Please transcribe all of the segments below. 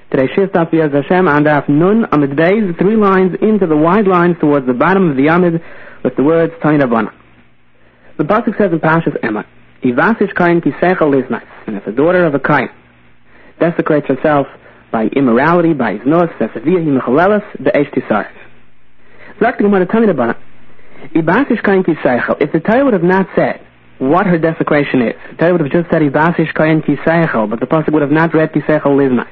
Today, Shir Staf B'Yaz Hashem on Daf Nun Amid Beis, 3 lines into the wide lines towards the bottom of the Amid with the words Tani Rabbana. The pasuk says in Parshas Emor, Ivasish Kain Kisechel Liznais, and if the daughter of a Kain desecrates herself by immorality, by Znos, Sesaviyah, Himechalelas, Be'esh Tisarek. Zak the Gemara Tani Rabbana, Ivasish Kain Kisechel, if the Torah would have not said what her desecration is, the Torah would have just said Ivasish Kain Kisechel, but the pasuk would have not read Kisechel Liznais.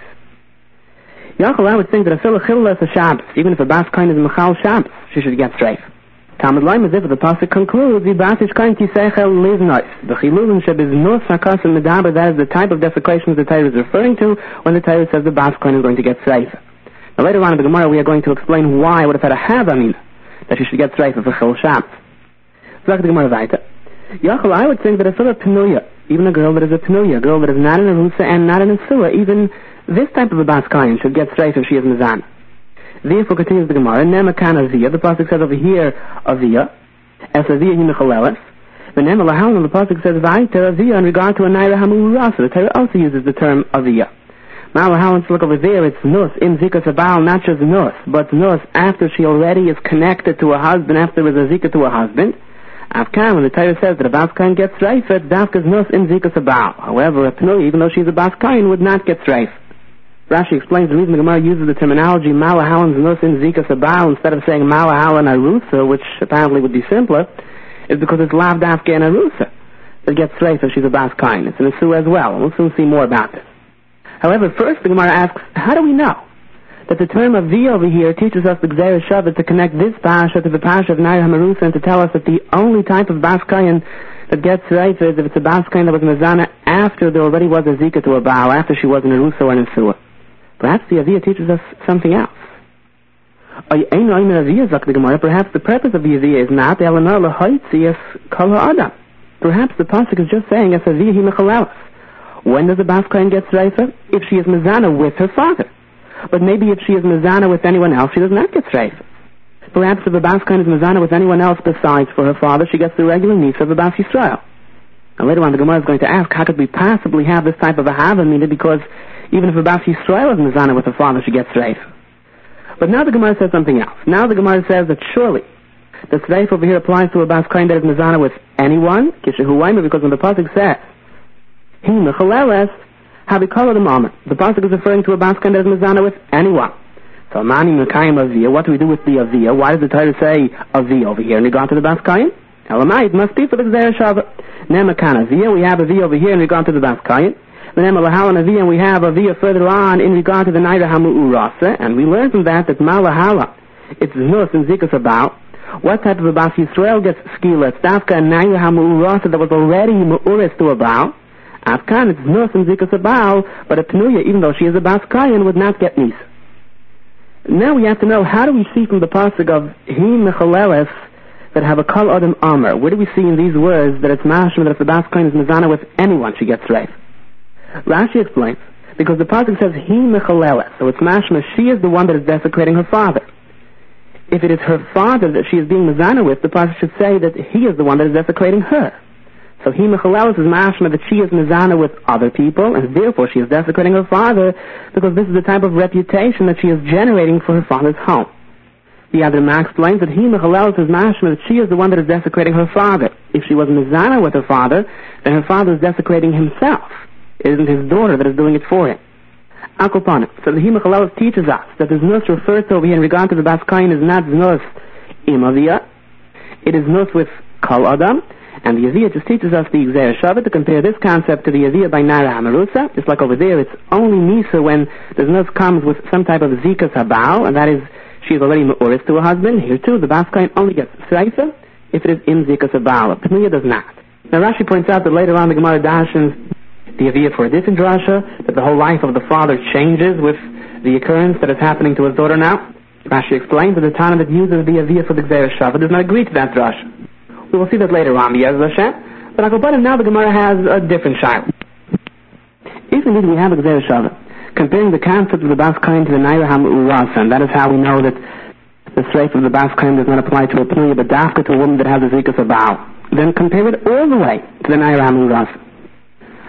Yachal, I would think that a Philach Chillas a Shabbos, even if a Bas Kain is Mechal Shabbos, she should get strafe. Talmud Laim, as if the pasuk concludes, Ivasish Kain Kisechel Liznais. The Chilulin Sheb is Nus HaKasim Medaber, that is the type of desecration the Torah is referring to when the Torah says the Bas Kain is going to get strafe. Now later on in the Gemara we are going to explain why it would have had a Havamina, that she should get strafe for Chil Shabbos. So the Gemara weiter. Yachal, I would think that a Philach Penuya, even a girl that is a Penuya, a girl that is not in a Rusa and not in a Sura, even this type of a Bas Kain should get strafe if she is Mizan. Therefore, continues the Gemara, Nemakan Aviyah, the pasuk says over here, Aviyah, Es Aviyah Himechaleles, the Nema Lahalan, the pasuk says, Vaiter Aviyah, in regard to a Naira Hamurasa. The Torah also uses the term Aviyah. Now Lahalan, to look over there, it's Nus, in Zika Sabal, not just Nus, but Nus after she already is connected to a husband, after there is a Zika to a husband. Afkan, when the Torah says that a Bas Kain gets strafe, it's Dafkas Nus in Zika Sabal. However, a Pnui, even though she's a Bas Kain, would not get strafe. Rashi explains the reason the Gemara uses the terminology Malahalan Znus in Zika Sabal instead of saying Malahalan Arusa, which apparently would be simpler, is because it's Lav Dafke and Arusa that gets strafe if she's a Bas Kain. It's an Isu as well. We'll soon see more about this. However, first the Gemara asks, how do we know that the term of V over here teaches us the Gzeir Shabbat to connect this Pasha to the Pasha of Naira Hamarusa and to tell us that the only type of Bas Kain that gets strafe is if it's a Bas Kain that was Mizana after there already was a Zika to a Baal, after she was an Arusa or an Isua. Perhaps the Aviyah teaches us something else. Perhaps the purpose of the Aviyah is not perhaps the pasuk is just saying when does the Bas Kain get strafe? If she is Mizana with her father. But maybe if she is Mizana with anyone else, she does not get strafe. Perhaps if the Bas Kain is Mizana with anyone else besides for her father, she gets the regular needs of the Bas Yisrael. Now later on the Gemara is going to ask, how could we possibly have this type of a Havamina, because even if a Bas Yisrael is Mizana with her father, she gets strafe. But now the Gemara says something else. Now the Gemara says that surely the strafe over here applies to a Bas Kain that is Mizana with anyone, because when the pasuk says, He Mechaleles, Habikala the Mama. The pasuk is referring to a Bas Kain that is Mizana with anyone. So Mani Mekayim Aviyah, what do we do with the Aviyah? Why does the Torah say Aviyah over here in regard to the Bas Kain? Elamai, it must be for the Gzeir Shabbat. Nemakan Aviyah, we have Aviyah over here in regard to the Bas Kain. And we have Aviyah further on in regard to the Naira Hamu'urasa, and we learn from that Malahala, it's Znus and Zika Sabal. What type of a Bas Yisrael gets skila? It's Dafka and Naira Hamu'urasa that was already Mu'uris to a Baal. Afkan, it's Znus and Zika Sabal, but a Pnuya, even though she is a Bas Kain, would not get Nis. Now we have to know, how do we see from the pasuk of He Mechaleles that have a Kal Adam Amr? Where do we see in these words that it's mashma that if the Bas Kain is Mizana with anyone, she gets strafe? Rashi explains, because the pasuk says He Mechaleles, so it's mashma, she is the one that is desecrating her father. If it is her father that she is being Mizana with, the pasuk should say that he is the one that is desecrating her. So He Mechaleles is mashma that she is Mizana with other people, and therefore she is desecrating her father, because this is the type of reputation that she is generating for her father's home. The other Ma explains that He Mechaleles is mashma that she is the one that is desecrating her father. If she was Mizana with her father, then her father is desecrating himself. It isn't his daughter that is doing it for him. Akopana. So the He Mechaleles teaches us that the Znus referred to over here in regard to the Bas Kain is not Znus im Aviyah. It is Znus with Kal Adam. And the Aviyah just teaches us the Gzeir Shabbat to compare this concept to the Aviyah by Naira Hamarusa. Just like over there, it's only Nisa when the Znus comes with some type of Zika Sabal, and that is, she is already Me'uris to a husband. Here too, the Bas Kain only gets Sreifa if it is in Zika Sabal. Pnuya does not. Now Rashi points out that later on the Gemara dashens the Aviyah for a different drasha, that the whole life of the father changes with the occurrence that is happening to his daughter now. Rashi explains that the Tana that uses the Aviyah for the Gzeir Shabbat does not agree to that drasha. We will see that later on, B'Yaz Hashem. But now the Gemara has a different shiloh. If indeed we have a Gzeir Shabbat, comparing the concept of the Bas Kain to the Naira Hamu'urasa, and that is how we know that the strafe of the Bas Kain does not apply to a Pnuya, but Dafka to a woman that has a Zika Sabal, then compare it all the way to the Naira Hamu'urasa.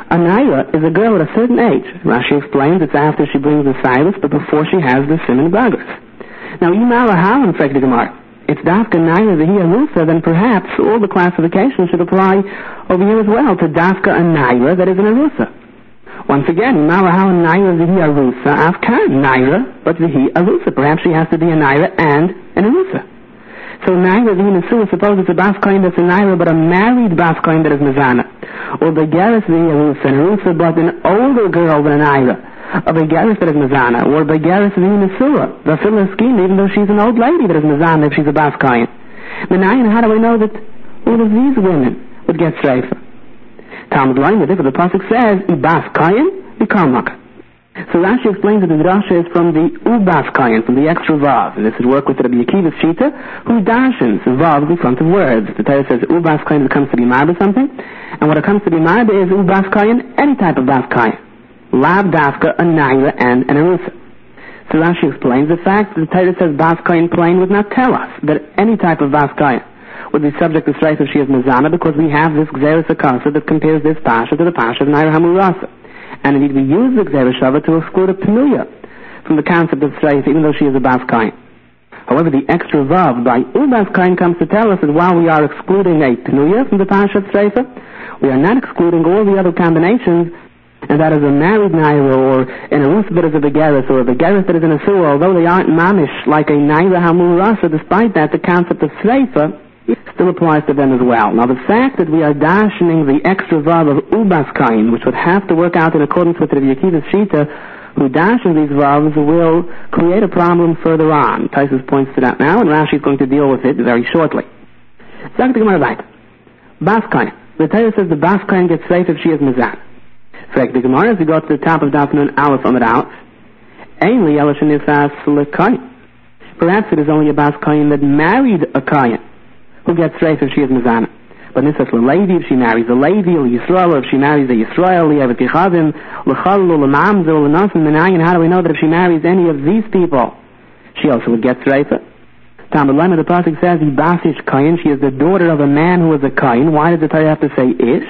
A naira is a girl at a certain age. Rashi explains it's after she brings the silus, but before she has the siman bagras. Now, Imara Halan, fragt the Gemara, it's dafka naira v'hi arusa, then perhaps all the classifications should apply over here as well to dafka a naira that is an arusa. Once again, Imara Halan naira v'hi arusa, afkan naira, but v'hi arusa. Perhaps she has to be a naira and an arusa. So naira v'hi nesua, suppose it's a bas kohen that's a naira, but a married bas kohen that is mezana. Or begeris v'hi arusa, an arusa, but an older girl than a naira. A begeris that is mezana. Or begeris v'hi nesua, the similar scheme, even though she's an old lady that is mezana if she's a bas kohen. Menayin, how do we know that all of these women would get streifa? Talmud line with it, the pasuk says, I bas kohen, v'kal makah. So Rashi explains that the drasha is from the ubas kayan, from the extra vav, and this would work with Rabbi Akiva's shita, who dashens vav in front of words. The Torah says ubas kayan it comes to be marba something, and what it comes to be marba is ubas kayan, any type of bas kayan, lav dafka, a naira, and an arusa. So Rashi explains the fact that the Torah says bas kayan plain would not tell us that any type of bas kayan would be subject to strife if she is mezana, because we have this gzeres akasa that compares this pasha to the pasha of naira hamurasa. And indeed we use the Gzera Shava to exclude a Penuya from the concept of strife, even though she is a Bas Kain. However, the extra Vav by Ubas Kain comes to tell us that while we are excluding a Penuya from the Pasha of Streifa, we are not excluding all the other combinations, and that is a married Naira, or an Arus that is a Begeris, or a Begeris that is an Asura, although they aren't mamish like a Naira Hamurasa. Despite that, the concept of Streifa still applies to them as well. Now, the fact that we are dashing the extra vav of ubas kain, which would have to work out in accordance with Rabbi Akiva's shita, who dashes these vavs, will create a problem further on. Taisus points to that now, and Rashi is going to deal with it very shortly. Bas kain. The Torah says the bas kain gets safe if she is mezan. Frag the Gemara, as we go to the top of Daf Nun Aleph on it out, Ein li elishin nifas lekain. Perhaps it is only a bas kain that married a kain who gets straight if she is mezana. But Nisas Levi, if she marries a Levi, or Yisrael, or if she marries a Yisrael, Yevet Gechavim, L'chal, L'mamzer, L'nasim, Menayin, how do we know that if she marries any of these people, she also would get straight? Talmud Lema, the pasuk says, Ibasish Kayin, she is the daughter of a man who is a Kayin. Why did the Torah have to say Ish?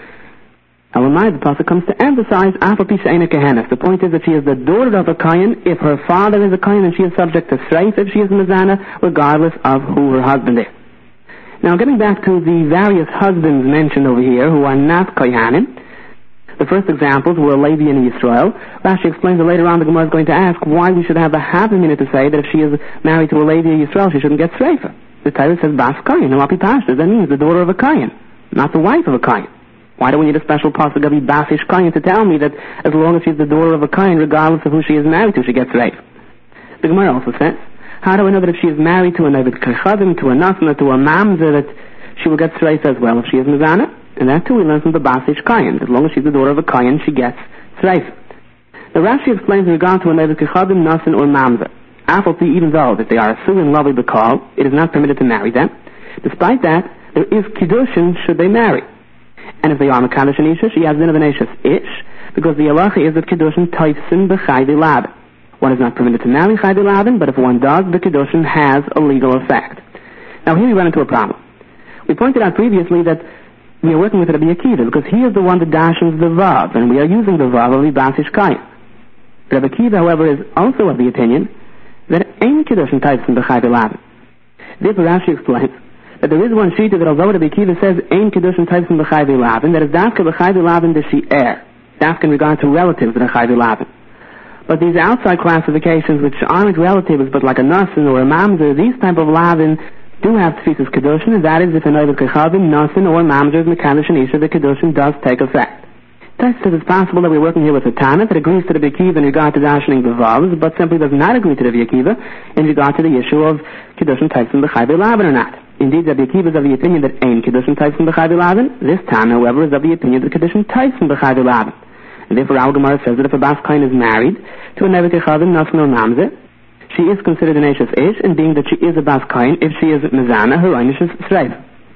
Elamai, the pasuk comes to emphasize Afal Pisha Eina Kehenes. The point is that she is the daughter of a Kayin. If her father is a Kayin, then she is subject to straight if she is mezana, regardless of who her husband is. Now, getting back to the various husbands mentioned over here who are not Kohanim, the first examples were Levi and Yisrael. Rashi explains that later on the Gemara is going to ask why we should have a half a minute to say that if she is married to a Levi or Yisrael, she shouldn't get streifa. The Torah says Bas Kayin, no Api Pashtas. That means the daughter of a Kayin, not the wife of a Kayin. Why do we need a special pasuk of Basish Kayin to tell me that as long as she's the daughter of a Kayin, regardless of who she is married to, she gets streifa? The Gemara also says, how do we know that if she is married to a Nevid Kechadim, to a Nasna, to a Mamzer, that she will get Sreisa as well if she is Mizana? And that too we learn from the Basish Kayin. As long as she's the daughter of a Kayin, she gets Sreisa. The Rashi explains in regard to a Nevid Kechadim, Nasan, or Mamzer. Afalti, even though that they are Asu and Lovely Bakal, it is not permitted to marry them. Despite that, there is Kiddushin should they marry. And if they are Mekadosh and Isha, she has Din of an Ish, because the halacha is that Kiddushin Taifsin B'chaydi Lab. One is not permitted to marry Chaydi Lavin, but if one does, the Kiddushin has a legal effect. Now here we run into a problem. We pointed out previously that we are working with Rabbi Akiva, because he is the one that dashes the Vav, and we are using the Vav of Ibasish Kayin. Rabbi Akiva, however, is also of the opinion that Ein Kiddushin types in the Chaydi Lavin. Therefore Rashi explains that there is one shita that although Rabbi Akiva says Ein Kiddushin types in the Chaydi Lavin, that is Dafka B'Chaydi Lavin de Shi'er, Dafka in regard to relatives that are Chaydi Lavin. But these outside classifications, which aren't relatives, but like a Nasin or a Mamzer, these type of Lavin do have Tfisus Kiddushin, and that is if a Nevid Kechavim, Nasin, or Mamzer is Mekadosh and Isha, the Kiddushin does take effect. Thus, it is possible that we're working here with a Tana that agrees to Rabbi Akiva in regard to dashing the Vavs, but simply does not agree to Rabbi Akiva in regard to the issue of Kiddushin types in the Chaydi Lavin or not. Indeed, Rabbi Akiva is of the opinion that Ein Kiddushin types in the Chaydi Lavin. This Tana, however, is of the opinion that Kiddushin types in the Chaydi Lavin. And therefore, our Gemara says that if a Bas Kain is married to a Nevid Kechadim, Nasan, or Mamzer, she is considered an Eishes Ish, and being that she is a Bas Kain, if she is Mezana, her Einish is Sreif.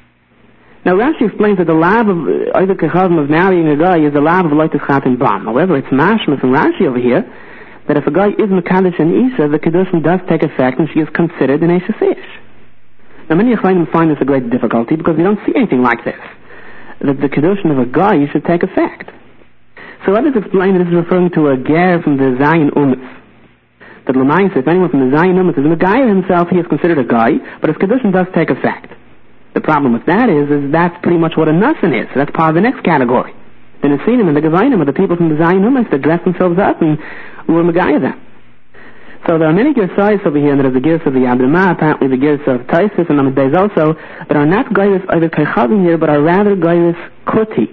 Now, Rashi explains that the lav of either Kechadim of marrying a guy is the lav of Loitis Chatin Bam. However, it's mashma from Rashi over here that if a guy is Mekadosh and Isha, the Kiddushin does take effect, and she is considered an Eishes Ish. Now, many Achronim find this a great difficulty because we don't see anything like this, that the Kiddushin of a guy should take effect. So let us explain that this is referring to a ger from the Zion Umas. That Lamaisa, if anyone from the Zion Umas is a Megayer himself, he is considered a guy, but his Kedushin does take effect. The problem with that is that's pretty much what a Nussin is. So that's part of the next category. The Nesinim and the Gevinim are the people from the Zion Umas that dress themselves up and were Megayer them. So there are many Gersais over here, and there is the Gers of the Yadrimah, apparently the Gers of Taisis and Lamed Beis also, that are not Geiris either Kechavim here, but are rather Geiris Kuti.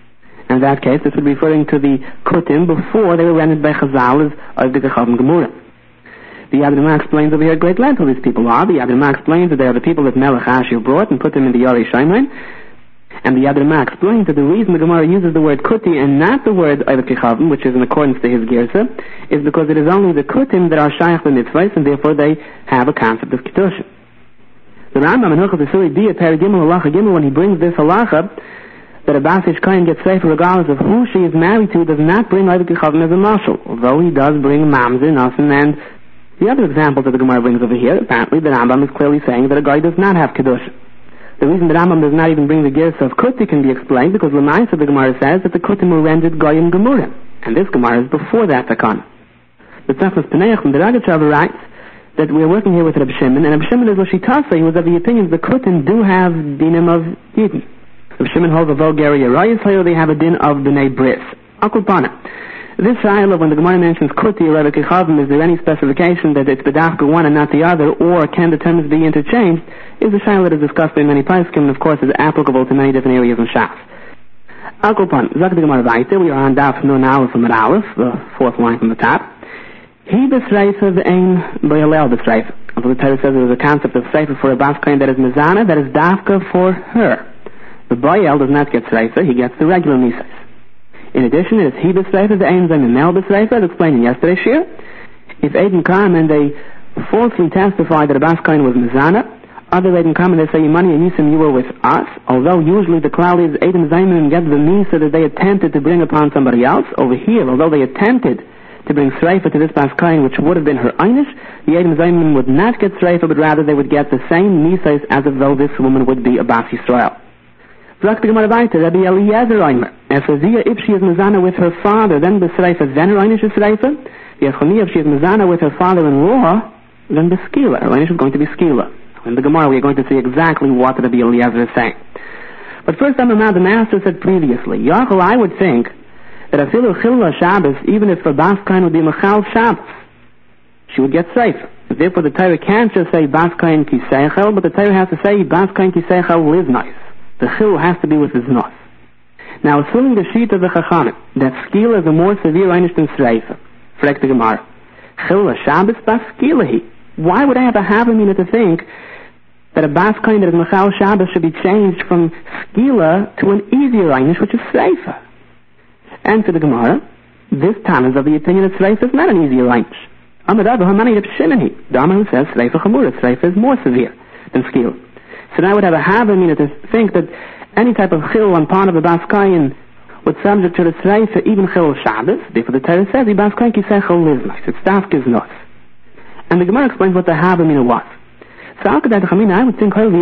In that case, this would be referring to the Kutim before they were rendered by Chazal as of the Kechavim Gemurah. The Yadrimah explains over here at great length who these people are. The Yadrimah explains that they are the people that Melech Ashur brought and put them in the Yari Shaiman. And the Yadrimah explains that the reason the Gemara uses the word Kuti and not the word Oived Kechavim, which is in accordance to his Gersa, is because it is only the Kutim that are Shaykh the Mitzvahs, and therefore they have a concept of Kedushin. The Rambam in Hilchot Yisuri Biyah Paragimel Halacha Gimel, when he brings this halacha, that a Basish Kohen gets safer regardless of who she is married to, does not bring Oived Kechavim as a marshal, although he does bring Mamzer, Nasan, and the other examples that the Gemara brings over here. Apparently the Rambam is clearly saying that a guy does not have Kedushin. The reason the Rambam does not even bring the Gersa of Kuti can be explained because Lamaisa the Gemara says that the Kutim were rendered Goyim Gemurim, and this Gemara is before that Takana. The Tzachmas Peneach from the Ragachover writes that we are working here with Reb Shimon, and Reb Shimon is Lashitasa. He was of the opinion the Kutim do have dinim of Yidin. Reb Shimon holds a Vulgaria Rayas, they have a din of B'nai Bris. Akulpana. This Shiloh, when the Gemara mentions Kuti or Oived Kechavim, is there any specification that it's B'dafka one and not the other, or can the terms be interchanged, is a Shiloh that is discussed by many Paiskim, and of course is applicable to many different areas in Shas. Akulpan, Zak the Gemara Vaita, we are on Daf Nun Aleph from Aleph, the fourth line from the top. He b'sreifa v'ein b'yalel b'sreifa. The Torah says there is a concept of sreifa for a bas kohen that is mezana, that is dafka for her. The boyel does not get sreifa, he gets the regular nisais. In addition, it is he b'sreifa v'ein zayimel b'sreifa, as explained in yesterday's shir. If Aiden come and they falsely testify that a bas kohen was mezana, other Aiden come and they say, Yimani and Yisim, you were with us, although usually the cloud is Aiden Zayman and get the misa that they attempted to bring upon somebody else. Over here, although they attempted to bring Sreifa to this Bas Kohen, which would have been her Einish, the Aiden Zayman would not get Sreifa, but rather they would get the same misas as if though this woman would be a Bas Yisrael. Sagt the Gemara weiter, Rabbi Eliezer Eimer, if she is Mezana with her father, then the Sreifa, then her Einish is Sreifa. If she is Mezana with her father-in-law, then the Skila, her Einish is going to be Skila. In the Gemara, we are going to see exactly what Rabbi Eliezer is saying. But first, the Master said previously, Yachal, I would think that a filu chilva Shabbos, even if a Bas Kohen would be Machal Shabbos, she would get safe. Therefore, the Torah can't just say Bas Kohen Kiseichel, but the Torah has to say Bas Kohen Kiseichel live nice. The chil has to be with his nos. Now, assuming the sheet of the Chachamim, that Skila is a more severe einish than Sreifa, fragt the Gemara, Chilva Shabbos Bas Skilahi. Why would I have a Havamina to think that a Bas Kohen that is Machal Shabbos should be changed from Skila to an easier einish, which is Sreifa? And to the Gemara, this Tan is of the opinion that Sreifa is not an easier einish. Amadav Hamani Reb Shimoni, Dama who says Sreifa Chamura, Sreifa is more severe than Skila. So now I would have a Havamina to think that any type of chil on part of a Bas Kohen would subject to the Sreifa, even chil Shabbos. Therefore the Torah says the Bas Kohen Kiseichel lives nice. It's Dafk is nos. And the Gemara explains what the Havamina was. So I would think being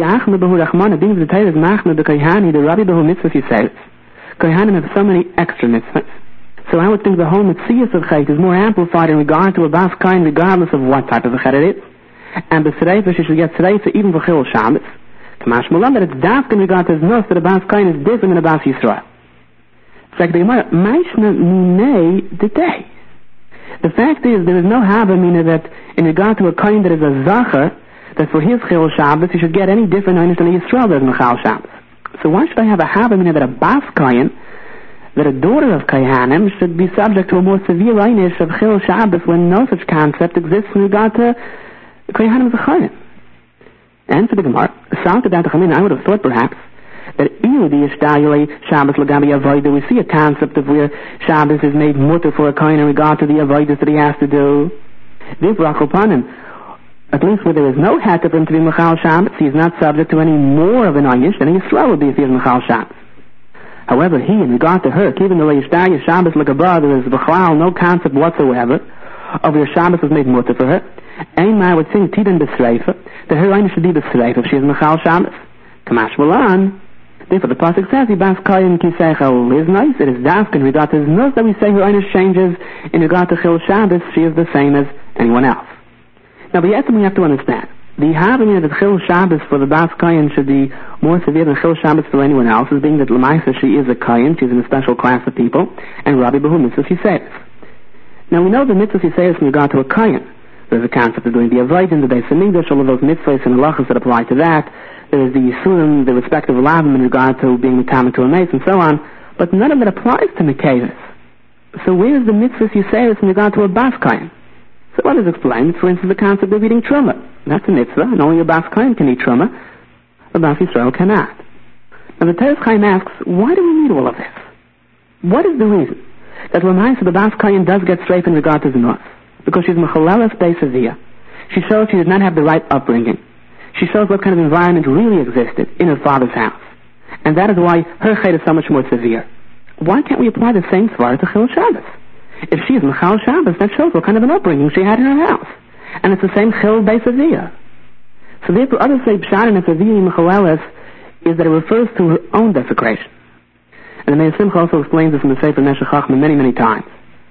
the Torah is machna the Kohanim, the Rabbi Behu mitzvah Yisrael. Kohanim have so many extra mitzvahs. So I would think the whole mitzvah of Chayt is more amplified in regard to a Bas Kohen regardless of what type of a Chayt it is. And the Sreifa, she should get Sreifa even for Chil Shabbos. Kamash Mulam, that it's Dafk in regard to his nos, that a Bas Kohen is different than a Bas Yisrael. It's like the Gemara, Maishna Minei D'Tei. The fact is, there is no Havamina that in regard to a Kohen that is a Zachar, that for his Chil Shabbos, he should get any different einish than a Yisrael does Machal Shabbos. So why should I have a Havamina that a Bas Kohen, that a daughter of Kohanim, should be subject to a more severe einish of Chil Shabbos when no such concept exists in regard to Kohanim as a Kohen? And for the Gemara, I would have thought perhaps that even the Yishtayule Shabbos Lagabi Avodah, we see a concept of where Shabbos is made mutter for a Kohen in regard to the Avodah that he has to do. Therefore, at least where there is no heter for him to be Machal Shabbos, he is not subject to any more of an einish than a Yisrael would be if he is Machal Shabbos. However, he, in regard to her, even though Yishtayule Shabbos Lagabah, there is B'chlal, no concept whatsoever of where Shabbos was made mutter for her. Einmal would think Tidan B'Sreifa, that her einish should be B'Sreifa if she is Machal Shabbos. Kamash Malan, Therefore, the pasuk says, "Bas kayin kisechel liznais." It is dask in regard to his nose that we say her einish changes. In regard to Chil Shabbos, she is the same as anyone else. Now, we have to understand the having that Chil Shabbos for the Bas kayin should be more severe than Chil Shabbos for anyone else, is being that Lamaisa she is a kayin, she's in a special class of people, and Rabbi Behu mitzvah Yisayis. Now, we know the mitzvah Yisayis in regard to a kayin. There's a concept of doing the avodah, the Beis Hamikdash, all of those mitzvahs and halachas that apply to that. There is the Yisurim, the respective lavim in regard to being mitamen to a mace and so on, but none of it applies to Mekavis. So where is the mitzvah Yisayis in regard to a Bas kayin? So what is explained? For instance, the concept of eating truma. That's a mitzvah, and only a Bas kayin can eat truma. A Bas Yisrael cannot. Now the Teres Chaim asks, why do we need all of this? What is the reason that Lamaisa the Bas kayin does get straight in regard to Znos? Because she's Mechalelas Beis Aviyah. She shows she did not have the right upbringing. She shows what kind of environment really existed in her father's house. And that is why her chet is so much more severe. Why can't we apply the same svara to Chil Shabbos? If she is Mechal Shabbos, that shows what kind of an upbringing she had in her house. And it's the same Chil Beis Aviyah. So therefore, others say Pshat and Aviyah Mechalelas is that it refers to her own desecration. And the Meir Simcha also explains this in the Sefer Neshech Chachma many, many times.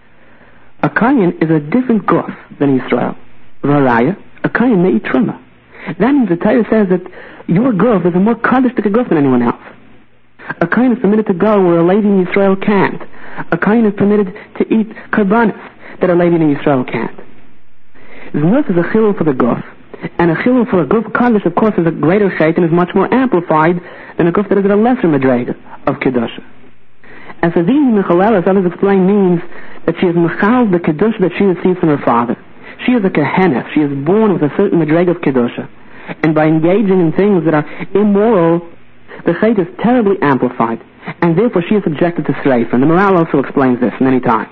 A kayin is a different guf than Yisrael. V'haraya, a kayin may eat truma. That means the Torah says that your guf is a more kaddishtik guf than anyone else. A kayin is permitted to go where a lady in Yisrael can't. A kayin is permitted to eat karbanis that a lady in Yisrael can't. Znus is a chilul for the guf, and a chilul for a guf kaddish, of course, is a greater chet and is much more amplified than a guf that is at a lesser madrega of kedusha. And so these Mechalelas, others explain, means that she is Mechal the Kedusha that she receives from her father. She is a Kehenna. She is born with a certain Madreg of Kedusha. And by engaging in things that are immoral, the Chet is terribly amplified. And therefore she is subjected to Sreifa. And the Maral also explains this many times.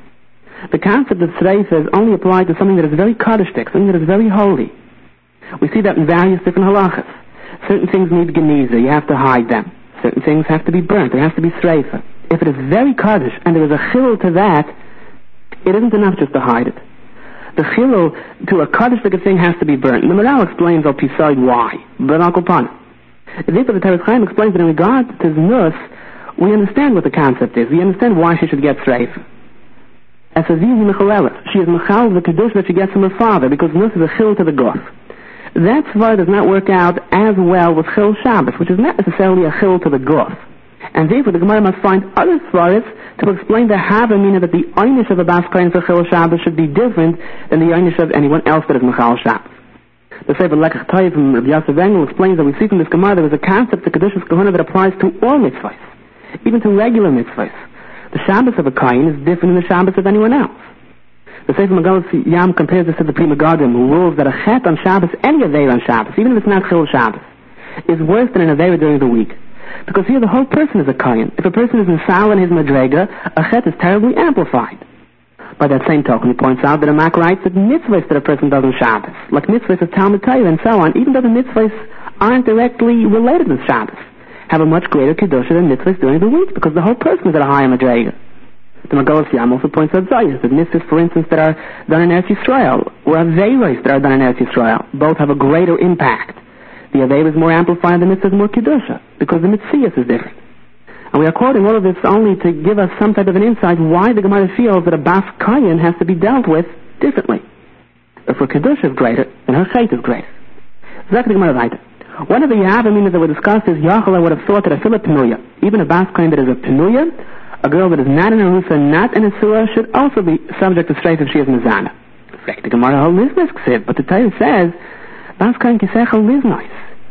The concept of Sreifa is only applied to something that is very Kaddishtik, something that is very holy. We see that in various different halachas. Certain things need Geniza. You have to hide them. Certain things have to be burnt. There has to be Sreifa. If it is very kaddish and there is a chilul to that, it isn't enough just to hide it. The chilul to a kaddish thing has to be burnt. And the Maral explains al pisai why, but al kopan. Therefore, the Teres Chaim explains that in regard to Znus, we understand what the concept is. We understand why she should get streif. As a zizi mechalelas, she is mechal the kedusha that she gets from her father, because Znus is a chilul to the guf. That svara does not work out as well with Chil Shabbos, which is not necessarily a chilul to the guf. And therefore the Gemara must find other svaras to explain the havamina that the einish of a Bas kayin for Chil Shabbos should be different than the einish of anyone else that is Mechal Shabbos. The Sefer Lekach Toiv from Rabbi Yosef Engel explains that we see from this Gemara there is a concept of Kedushas Kahuna that applies to all mitzvahs, even to regular mitzvahs. The Shabbos of a kayin is different than the Shabbos of anyone else. The Sefer Magalos Yam compares this to the Pri Megadim, who rules that a chet on Shabbos, any aveira on Shabbos, even if it's not Chil Shabbos, is worse than an aveira during the week. Because here the whole person is a kayin. If a person is misal in his madrega, a chet is terribly amplified. By that same token, he points out that a mak writes that mitzvahs that a person does on Shabbos, like mitzvahs of Talmud Torah and so on, even though the mitzvahs aren't directly related to Shabbos, have a much greater kedusha than mitzvahs during the week, because the whole person is at a higher madrega. The Magalos Yam also points out zayis, that mitzvahs, for instance, that are done in Eretz Yisrael, or aveiros that are done in Eretz Yisrael, both have a greater impact. The aveira is more amplified, the mitzvah is more kedusha, because the mitzvah is different. And we are quoting all of this only to give us some type of an insight why the Gemara feels that a Bas kayin has to be dealt with differently. If her kedusha is greater, then her chet is greater. Zak the Gemara weiter. One of the Yavaminas that were discussed is Yachal would have thought that a Philip Penuya, even a Bas kayin that is a Penuya, a girl that is not in a Rusa, not in a Surah, should also be subject to strafe if she is Mizana. The Gemara hol niznes ksiv, but the Torah says Bas kayin kisechal niznos.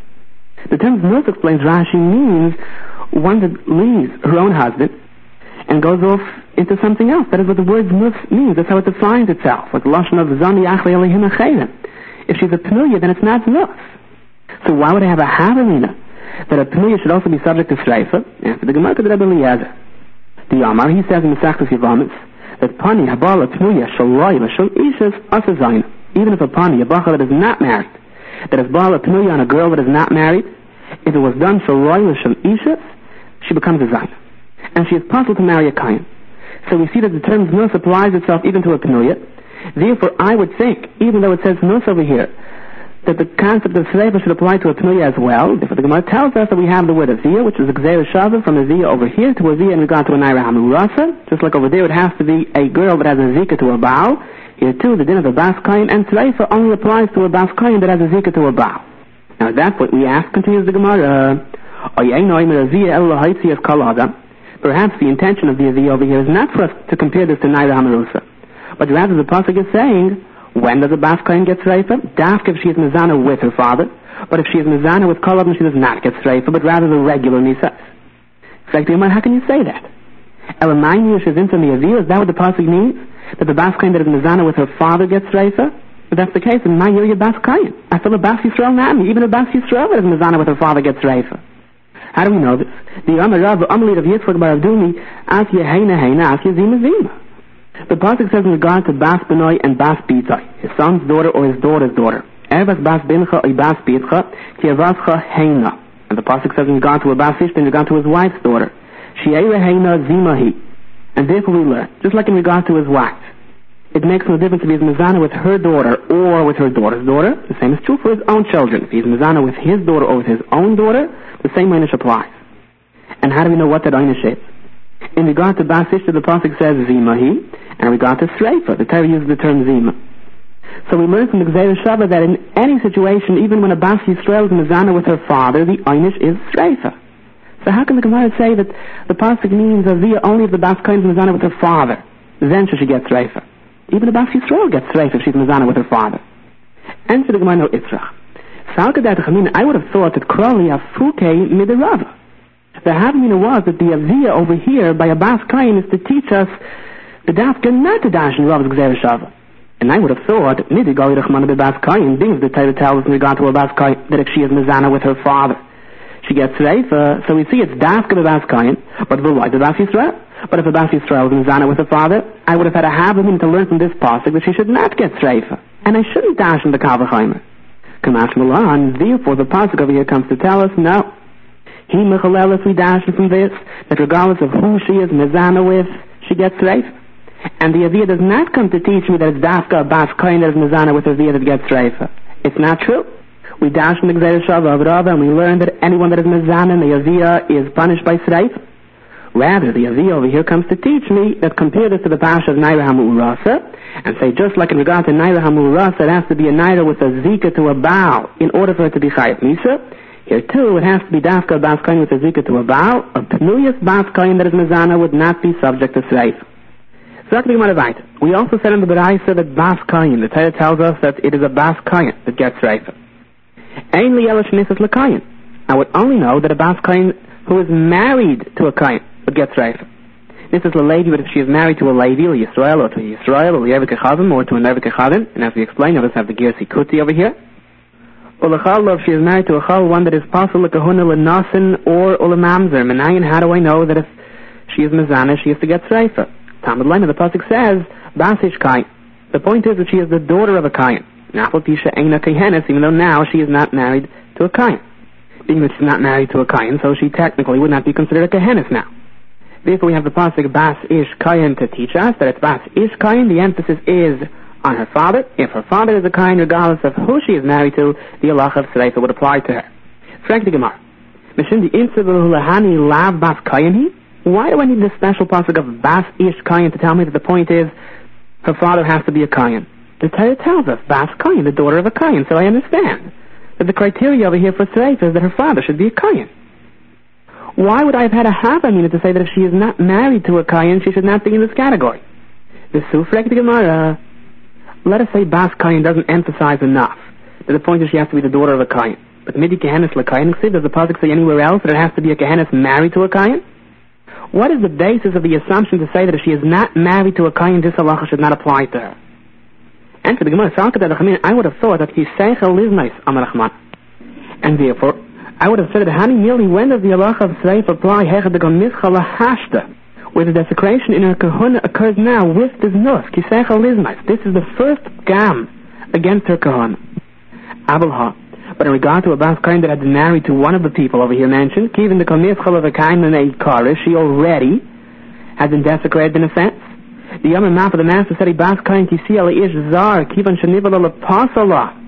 The term Znus, explains Rashi, means one that leaves her own husband and goes off into something else. That is what the word Znus means. That's how it defines itself. Like the Lashon of Zani Achle Elihim Achayim. If she's a Penuya, then it's not Znus. So why would I have a Havamina that a Penuya should also be subject to Shreifa? Answer the Gemara to the Rebbe Eliezer. The Yamar, he says in Mesachtos Yevamos that Pani Habala Penuya Shaloi Vashal Ishas Asazayin. Even if a Pani, a Bacha that is not married, that is Bala Penuya on a girl that is not married, if it was done Shaloi Vashal Ishas, she becomes a Zayin. And she is possible to marry a Kayin. So we see that the term Znus applies itself even to a Penuya. Therefore, I would think, even though it says Znus over here, that the concept of Sreifa should apply to a Pnuya as well. Therefore, the Gemara tells us that we have the word Aviyah, which is a Gzeira Shava from Aviyah over here to Aviyah in regard to a Naira Hamurasa. Just like over there, it has to be a girl that has a Zika to a Baal. Here too, the din of a Bas Kayin and Sreifa only applies to a Bas Kayin that has a Zika to a Baal. Now at that point we ask, continues the Gemara, perhaps the intention of the Aviyah over here is not for us to compare this to Naira Hamarusa, but rather the pasuk is saying, when does a Bas Kayin get Sreifa? Dafka if she is Mizana with her father, but if she is Mizana with Kol Adam, she does not get Sreifa, but rather the regular Nisas. How can you say that? Elamayim Yush is into the Aviyah, is that what the pasuk means? That the Bas Kayin that is Mizana with her father gets Sreifa? If that's the case, then my Yuya Bas Kayin. I feel a Bas Yisrael Nami, even a Bas Yisrael that is Mizana with her father gets Sreifa. How do we know this? The Amar Rav, the Amalid of Yitzchak Bar Avdumi, Asya Heina Heina, Asya Zima Zima. The pasuk says in regard to Bas Benoi and Bas Bitzai, his son's daughter or his daughter's daughter. Erbas Bas Bincha or Bas Bitcha, Tiavascha Heina. And the pasuk says in regard to a Bas Ish, in regard to his wife's daughter, Sheira Heina Zimahi. And therefore we learn, just like in regard to his wife, it makes no difference if he's Mizana with her daughter or with her daughter's daughter. The same is true for his own children. If he's Mizana with his daughter or with his own daughter, the same einish applies. And how do we know what that einish is? In regard to Bas Ish, the pasuk says Zimahi, and in regard to Sreifa, the Torah uses the term Zima. So we learn from the Gzeira Shava that in any situation, even when a Bas Yisrael is Mizana with her father, the einish is Sreifa. So how can the Gemara say that the pasuk means Aviyah only if the Bas Kayin is Mizana with her father? Then should she get Sreifa. Even a Bas Yisrael gets Sreifa if she's Mizana with her father. Answer the Gemara, no Itzrach. I would have thought that Krali Afuke Midirava. The Havamina was that the Aviyah over here by a Bas Kayin is to teach us the Dafka not to dash in Rav's Gzeira Shava. And I would have thought that Midigali Rachmana be Bas Kayin, being the Torah tells us in regard to a Bas Kayin that if she is Mizana with her father, she gets Sreifa. So we see it's Dafka be Bas Kayin, but why the Bas Yisrael? But if a Bas Yisrael is Mizana with her father, I would have had a Havamina to learn from this pasuk that she should not get Sreifa. And I shouldn't dash in the Kavachaimer. Kamash Milan, therefore the pasuk over here comes to tell us, no. He mechalelis, we dash from this, that regardless of who she is Mizana with, she gets Sreifa. And the Aviyah does not come to teach me that it's Dafka Bas Kayin that is Mizana with Aviyah that gets Sreifa. It's not true. We dash from the Gzeira Shava of Rava, and we learn that anyone that is Mizana in the Aviyah is punished by Sreifa. Rather, the Aviyah over here comes to teach me that compare this to the Pasha of Naira Hamurasa, and say just like in regard to Naira Hamurasa, it has to be a Naira with a Zika to a Baal in order for it to be Chayav Misa. Here too, it has to be Dafka Bas Kayin with a Zika to a Baal. A Pnuyas Bas Kayin that is Mizana would not be subject to Sreifa. We also said in the Beraisa that Bas Kayin, the Torah tells us that it is a Bas Kayin that gets Sreifa. Ein Li'ela Shnisas L'Kayin. I would only know that a Bas Kayin who is married to a Kayin would get Sreifa. This is Levi, but if she is married to a Levi, or Yisrael, or to Yisrael, or Yevik Echazim, or to a Nevik Echazim, and as we explained, let us have the Gersi Kuti over here. Ulachal, if she is married to a Chal, one that is possible L'Kahuna L'Nasin, or Ulamamzer, Menayin, how do I know that if she is Mizana, she is to get Sreifa? Talmud Lema, the pasuk says, Basish Kayin. The point is that she is the daughter of a Kayin. Even though now she is not married to a Kayin. Being that she's not married to a Kayin, so she technically would not be considered a Kehenis now. Therefore we have the pasuk Bas Ish Kayin to teach us that it's Bas Ish Kayin. The emphasis is on her father. If her father is a Kayin, regardless of who she is married to, the halacha of Sreifa would apply to her. Frank the Gemara. Why do I need this special pasuk of Bas Ish Kayin to tell me that the point is her father has to be a Kayin? The Torah tells us Bas Kayin, the daughter of a Kayin, so I understand that the criteria over here for Sreifa is that her father should be a Kayin. Why would I have had a Havamina to say that if she is not married to a Kayin, she should not be in this category? The Sufrek the Gemara, let us say Bas Kayin doesn't emphasize enough that the point is she has to be the daughter of a Kayin. But Midi Kehenis LeKayin, does the pasuk say anywhere else that it has to be a Kehenis married to a Kayin? What is the basis of the assumption to say that if she is not married to a Kayin, this halacha should not apply to her? And to the Gemara, I would have thought that Kiseicha Liznais Amar Rahman. And therefore, I would have said that Hani merely when does the halacha of Sreifa apply where the desecration in her kahuna occurs now with this nus, Kiseicha Liznais. This is the first gam against her kahuna. Abelha. But in regard to a Bas Kayin that had been married to one of the people over here mentioned, even the Kamishchal of a Kayin and a Karish, she already has been desecrated in a sense. The Yom Map of the Master said, Bas Kayin Kisi Ala Ish Zar, Kivan Shanivala La Pasala.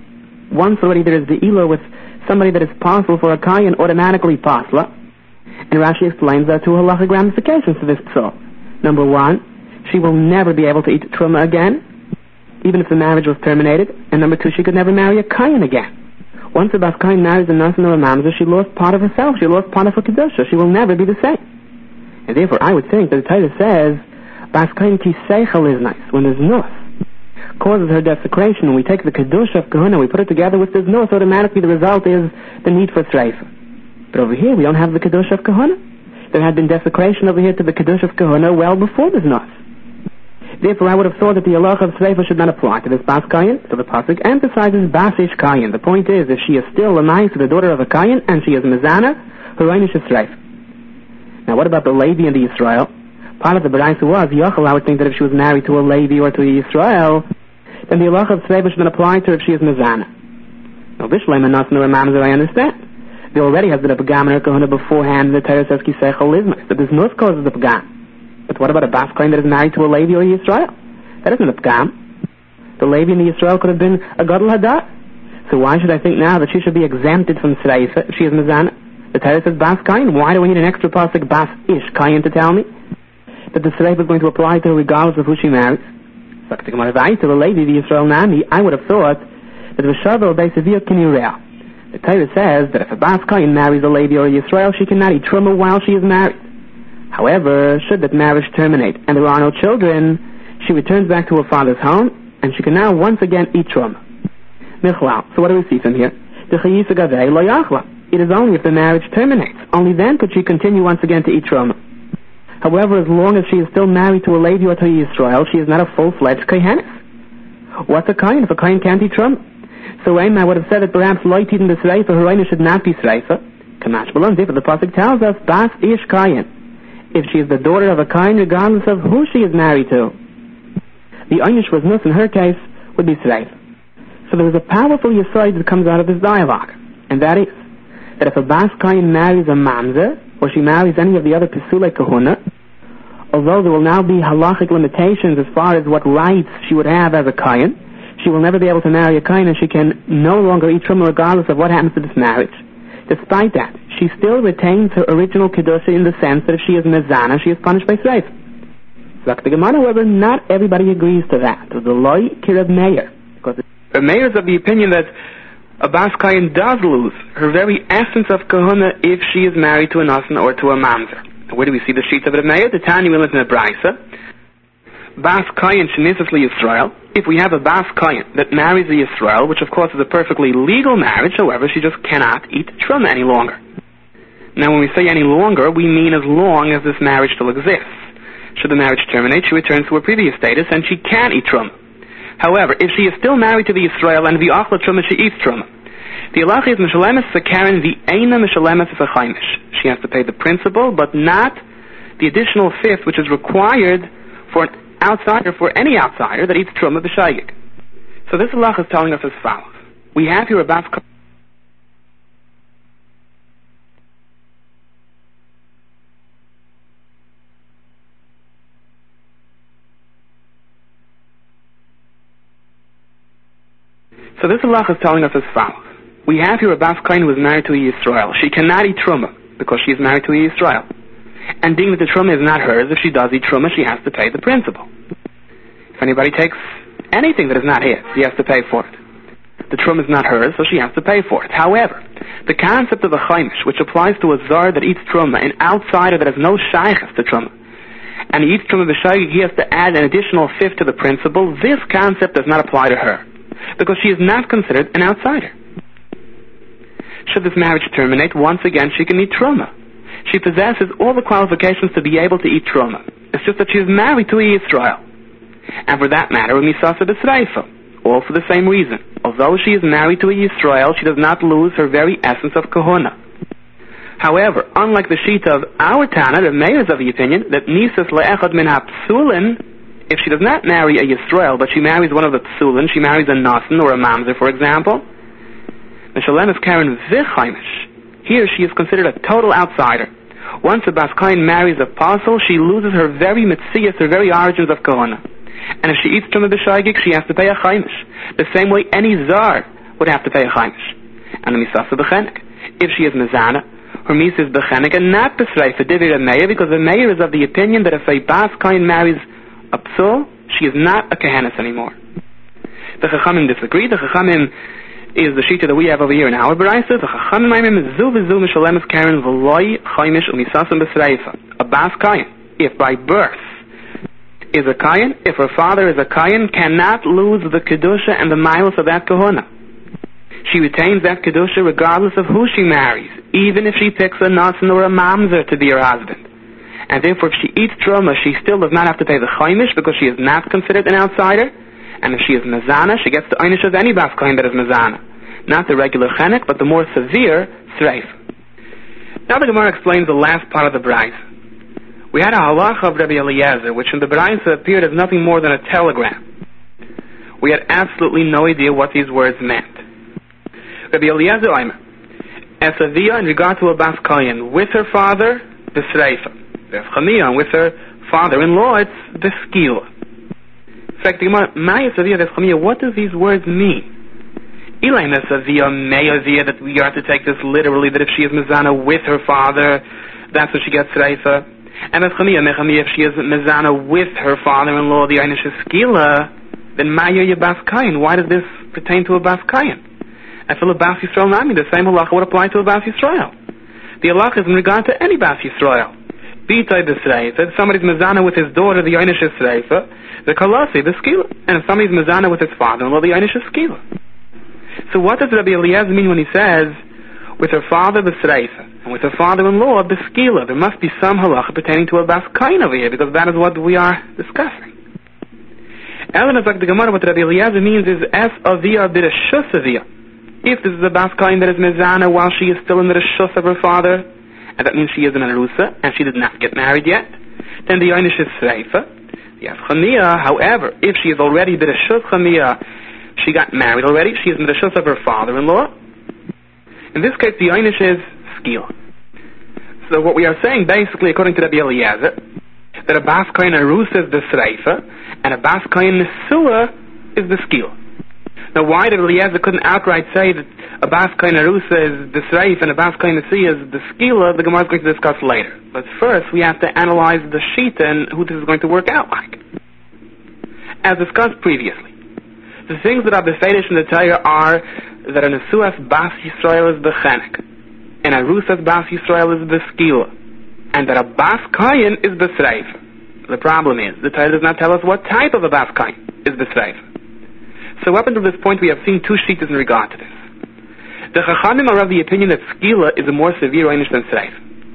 Once already there is the ilo with somebody that is possible for a kayan, automatically pasla. And Rashi explains there are two halachic ramifications to this psul. Number one, she will never be able to eat truma again, even if the marriage was terminated. And number two, she could never marry a kayan again. Once a bas kayan marries a nasan or a mamzer, she lost part of herself. She lost part of her kedusha. She will never be the same. And therefore, I would think that the Torah says bas kayan ki seichel is nice when there's nus causes her desecration. When we take the kedusha of kahuna, we put it together with this nus, automatically the result is the need for tzreifa. But over here, we don't have the kedusha of kahuna. There had been desecration over here to the kedusha of kahuna well before this nus. Therefore, I would have thought that the halacha of tzreifa should not apply to this bas kayan. So the pasuk emphasizes basish kayan. The point is, if she is still a nice, the daughter of a kayan, and she is mezana, her einish is tzreifa. Now, what about the Levi and the Yisrael? Part of the Baraisa was, Yochel, I would think that if she was married to a Levi or to a Yisrael, then the halacha of tzreifa should not apply to her if she is mezana. Now, Bishleim and Nasan or Mamzer, I understand. There already has been a pagam in her kahuna beforehand, the Torah says, ki seichel is nice. But this nus causes the pagam. But what about a bas kayan that is married to a Levi or a Yisrael? That isn't a pagam. The Levi and the Yisrael could have been a gadol hadat. So why should I think now that she should be exempted from tzreifa if she is mezana? The Torah says bas kayan. Why do we need an extra pasuk bas ish kayan to tell me that the tzreifa is going to apply to her regardless of who she marries? To the Levi, the Yisrael nami, I would have thought that the shavel beisaviyah kinireh. The Torah says that if a bas kayan marries a Levi or a Yisrael, she cannot eat truma while she is married. However, should that marriage terminate and there are no children, she returns back to her father's home, and she can now once again eat truma. Michlal. So what do we see from here? It is only if the marriage terminates. Only then could she continue once again to eat truma. However, as long as she is still married to a Levi or to a Yisrael, she is not a full-fledged kohenes. What's a kayan if a kayan can't eat truma? So I would have said that perhaps loit eating the tzreifa, her einish should not be tzreifa. Kamash balon, therefore the pasuk tells us bas ish kayan. If she is the daughter of a kayan, regardless of who she is married to, the einish was nus in her case would be tzreifa. So there is a powerful yesod that comes out of this dialogue, and that is that if a bas kayan marries a mamzer, or she marries any of the other pesulei kahuna, although there will now be halachic limitations as far as what rights she would have as a kayan, she will never be able to marry a kayan, and she can no longer eat truma regardless of what happens to this marriage. Despite that, she still retains her original kedusha in the sense that if she is mezana, she is punished by tzreifa. However, not everybody agrees to that. The loy kirab meir, because the meir is of the opinion that a bas kayan does lose her very essence of kahuna if she is married to a nasan or to a mamzer. Where do we see the sheets of the meir? The Tani will in the Braisa. Bas kayan shenisas li Yisrael. If we have a bas kayan that marries a Yisrael, which of course is a perfectly legal marriage, however, she just cannot eat truma any longer. Now, when we say any longer, we mean as long as this marriage still exists. Should the marriage terminate, she returns to her previous status, and she can eat truma. However, if she is still married to the Yisrael and the achla truma, she eats truma. The halacha is mishalemes sekaren, the eina mishalemes is a chaimish. She has to pay the principal, but not the additional fifth, which is required for an outsider, for any outsider that eats truma b'shayik. So this halacha is telling us as follows. We have here a bas kayan. So this halacha is telling us as follows. We have here a bas kayan who is married to a Yisrael. She cannot eat truma because she is married to a Yisrael. And being that the truma is not hers, if she does eat truma, she has to pay the principal. If anybody takes anything that is not his, he has to pay for it. The truma is not hers, so she has to pay for it. However, the concept of a chaimish, which applies to a zar that eats truma, an outsider that has no shaychus to truma, and he eats truma b'shayik, he has to add an additional fifth to the principal, this concept does not apply to her, because she is not considered an outsider. Should this marriage terminate, once again she can eat truma. She possesses all the qualifications to be able to eat truma. It's just that she is married to a Yisrael. And for that matter, a misasa b'tzreifa, all for the same reason. Although she is married to a Yisrael, she does not lose her very essence of kahuna. However, unlike the sheet of our Tana, the Meir is of the opinion that nisas le'echad min ha'psulin, if she does not marry a Yisrael, but she marries one of the psulin, she marries a nasan or a mamzer, for example, Mishalem is Karen v'chaimish. Here she is considered a total outsider. Once a bas kayan marries a apostle, she loses her very mitzias, her very origins of kahuna. And if she eats truma b'shayik, she has to pay a chaimish. The same way any zar would have to pay a chaimish. And the misasa bechenek. If she is mezana, her misa is bechenek and not besreifa divir a meir, because the meir is of the opinion that if a bas kain marries a psul, she is not a kehenis anymore. The chachamim disagree. The chachamim is the shita that we have over here in our baraisa. The chachamim is zu v'zu mishalemes karen v'loi chaimish umisasam besreifa. A bas kain, if by birth is a kain, if her father is a kain, cannot lose the kedusha and the miles of that kahuna. She retains that kedusha regardless of who she marries, even if she picks a nasan or a mamzer to be her husband. And therefore, if she eats truma, she still does not have to pay the chaimish because she is not considered an outsider. And if she is mezana, she gets the einish of any bas kain that is mezana, not the regular chenek, but the more severe sreif. Now the Gemara explains the last part of the brayse. We had a halacha of Rabbi Eliezer, which in the brayse appeared as nothing more than a telegram. We had absolutely no idea what these words meant. Rabbi Eliezer Omer, Esavia in regard to a bas kain with her father, b'sreifa. V'chamiya with her father-in-law, it's b'skila. In fact, the Gemara, Maya Savia v'chamiya, what do these words mean? Ilaim Esavia, Maya Savia, that we are to take this literally, that if she is mezana with her father, that's when she gets reifa. And v'chamiya, mechamia, if she is mezana with her father-in-law, the einish is skila, then Maya Bas Kain. Why does this pertain to a bas kain? And for a Bas Yisrael Nami, the same halacha would apply to a Bas Yisrael. The halacha is in regard to any Bas Yisrael. B'tay b'sreifa, if somebody's mezana with his daughter, the einish is sreifa, the kalasi, the skila. And if somebody's mezana with his father-in-law, the einish is skila. So what does Rabbi Eliezer mean when he says, with her father b'sreifa, and with her father-in-law b'skila? There must be some halacha pertaining to a Bas Kain over here, because that is what we are discussing. Ellen is like the Gemara, what Rabbi Eliezer means is es avia b'reshus avia. If this is a Bas Kain that is mezana while she is still in the reshus of her father, and that means she is an arusa, and she did not get married yet, then the einish is sreifa. Yes, chamiya, however, if she is already b'reshus chamiya, she got married already, she is in the reshus of her father-in-law, in this case the einish is skila. So what we are saying basically, according to Rabbi Eliezer, that a Bas Kain arusa is the sreifa, and a Bas Kain nesua is the skila. Now, why did Eliezer couldn't outright say that a Bas Kain arusa is the sreif and a Bas Kain nesia is the skila? The Gemara is going to discuss later. But first, we have to analyze the shita and who this is going to work out like. As discussed previously, the things that are befedish in the Torah are that a nesuas Bas Yisrael is the chenek, and a arusas Bas Yisrael is the skila, and that a Bas Kain is the sreif. The problem is, the Torah does not tell us what type of a Bas Kain is the sreif. So up until this point, we have seen two shitas in regard to this. The Chachamim are of the opinion that skila is a more severe einish than sreif.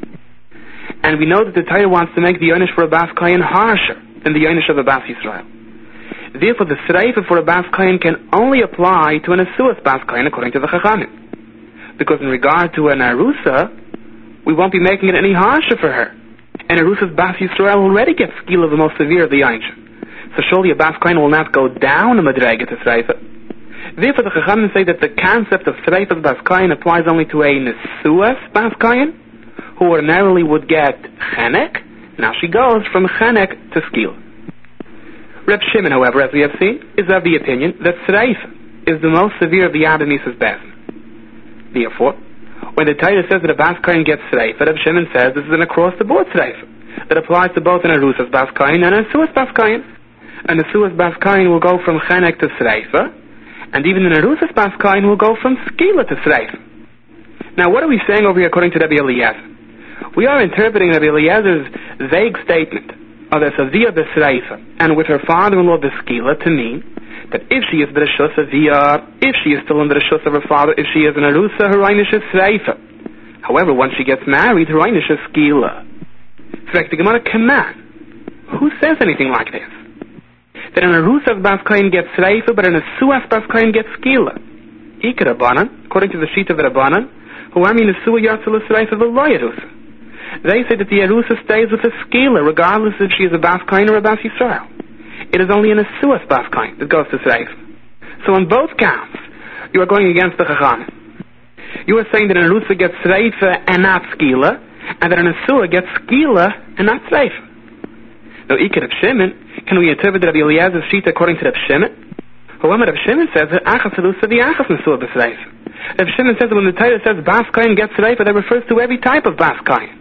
And we know that the Torah wants to make the einish for a Bas Kain harsher than the einish of a Bas Yisrael. Therefore, the sreif for a Bas Kain can only apply to an asuas Bas Kain according to the Chachamim. Because in regard to an arusa, we won't be making it any harsher for her. And arusas Bas Yisrael already gets skila the most severe of the einish. So surely a Bas Kain will not go down a madrega to sreifa. Therefore, the Chachamim say that the concept of sreifas Bas Kain applies only to a nesuas Bas Kain, who ordinarily would get chenek. Now she goes from chenek to skila. Reb Shimon, however, as we have seen, is of the opinion that sreifa is the most severe of the Adamis's bezin. Therefore, when the Torah says that a Bas Kain gets sreifa, Reb Shimon says this is an across-the-board sreifa that applies to both an arusas Bas Kain and an nesuas Bas Kain. And the Suas Bas Kain will go from chenek to sreifa, and even the Arusas Bas Kain will go from skila to sreifa. Now, what are we saying over here according to Rabbi Eliezer? We are interpreting Rabbi Eliezer's vague statement of the Savia b'sreifa, and with her father-in-law b'skila, to mean that if she is b'reshus Savia, if she is still in the reshus of her father, if she is an Arusa, her einish is sreifa. However, once she gets married, her einish is skila. In fact, the Gemara Kaman, who says anything like this? That an arusas Bas Kain gets sreifa, but an asuas Bas Kain gets skila. Ika Rabbanan, according to the sheet of the Rabbanan, who I mean asua yatzul sreifa v'lo yarusa. They say that the arusa stays with a skila, regardless if she is a Bas Kain or a Bas Yisrael. It is only an asuas Bas Kain that goes to sreifa. So on both counts, you are going against the Chachamim. You are saying that an arusa gets sreifa and not skila, and that an asua gets skila and not sreifa. Now, Ika Reb Shimon, can we interpret Rabbi Eliezer's sheet according to Reb Shimon, However, Rav Shimon says that achas erusa v'achas nesua b'sreifa. Rav Shimon says that when the Torah says bas kohen gets reifa, that refers to every type of bas kohen.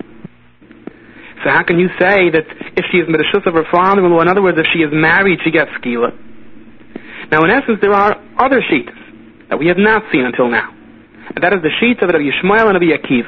So how can you say that if she is medashus of her father-in-law, in other words, if she is married, she gets skila? Now, in essence, there are other shitas that we have not seen until now. And that is the shita of Rabbi Yishmael and Rabbi Akiva.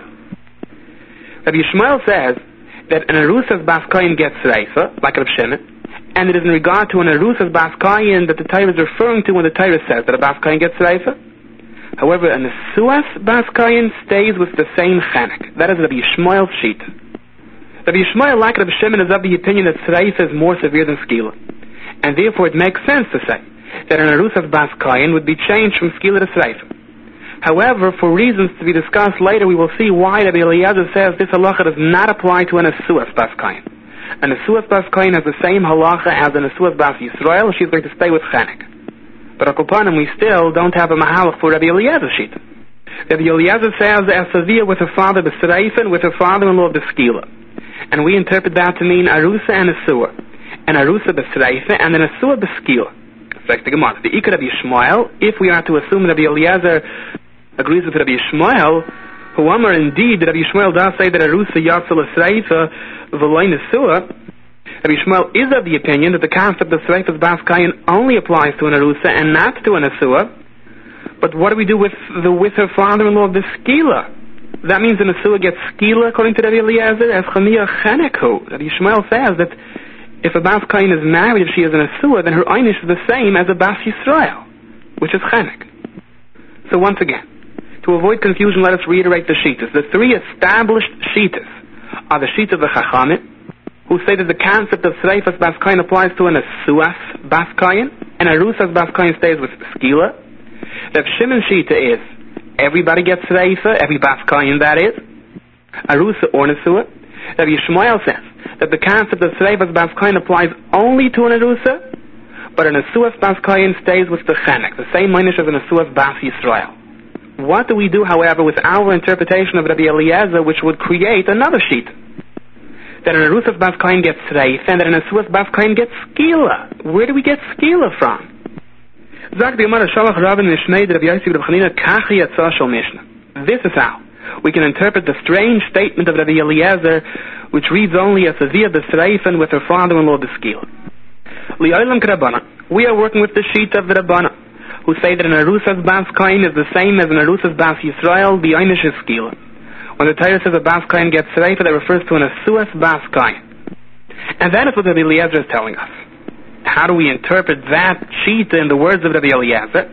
Rabbi Yishmael says that an arusas bas kohen gets reifa, like Rav Shimon, and it is in regard to an arusas bas kohen that the Torah is referring to when the Torah says that a bas kohen gets reifa. However, an nesuas bas kohen stays with the same chenek. That is Rabbi Yishmael's shita. Rabbi Yishmael, like Rabbi Shimon, is of the opinion that Sreifa is more severe than Skila. And therefore it makes sense to say that an Arusas Bas Kohen would be changed from Skila to Sreifa. However, for reasons to be discussed later, we will see why Rabbi Eliezer says this halacha does not apply to an Nesuas Bas Kohen. An Nesuas Bas Kohen has the same halacha as an Nesuas Bas Yisrael. She's going to stay with Chenek. But at Kopanim, we still don't have a mahalach for Rabbi Eliezer's shita. Rabbi Eliezer says as severe with her father B'Sreifa and with her father-in-law B'Skila. And we interpret that to mean Arusa and Asua. And Arusa b'Sreifa and an Asua b'Skila. The Ikar Rabbi Yishmael, if we are to assume Rabbi Eliezer agrees with Rabbi Yishmael, who Amar indeed, Rabbi Yishmael does say that Arusa Yatzal Asreifa v'loin Asua, Rabbi Yishmael is of the opinion that the concept of Sreifa's Bas Kohen only applies to an Arusa and not to an Asua. But what do we do with her father-in-law B'Skila? That means the Nesua gets skila, according to Rabbi Eliezer, as Chamiya Cheneku. Rabbi Yishmael says that if a Bas Kohen is married, if she is an Nesua, then her einish is the same as a Bas Yisrael, which is Chenek. So once again, to avoid confusion, let us reiterate the shitas. The three established shitas are the shitas of the Chachamim, who say that the concept of Sreifas Bas Kohen applies to an Nesuas Bas Kohen, and Arusas Bas Kohen stays with skila. Rav Shimon's shita is everybody gets reifa, every bas kohen that is, arusa or nesua. Rabbi Yishmael says that the concept of Sreifas bas kohen applies only to an arusa, but an nesuas bas kohen stays with the chenek, the same minish as an nesuas bas Yisrael. What do we do, however, with our interpretation of Rabbi Eliezer, which would create another sheet? That an arusas bas kohen gets reifa and that an nesuas bas kohen gets skila. Where do we get skila from? This is how we can interpret the strange statement of Rabbi Eliezer, which reads only as Avia b'Sreifen with her father-in-law B'Skila. We are working with the sheet of the Rabbana, who say that an Arusas Bas Kohen is the same as an Arusas Bas Yisrael, the Einish is Skila. When the Torah says a Bas Kohen gets Sreifa, that refers to an Asuas Bas Kohen. And that is what Rabbi Eliezer is telling us. How do we interpret that shita in the words of Rabbi Eliezer?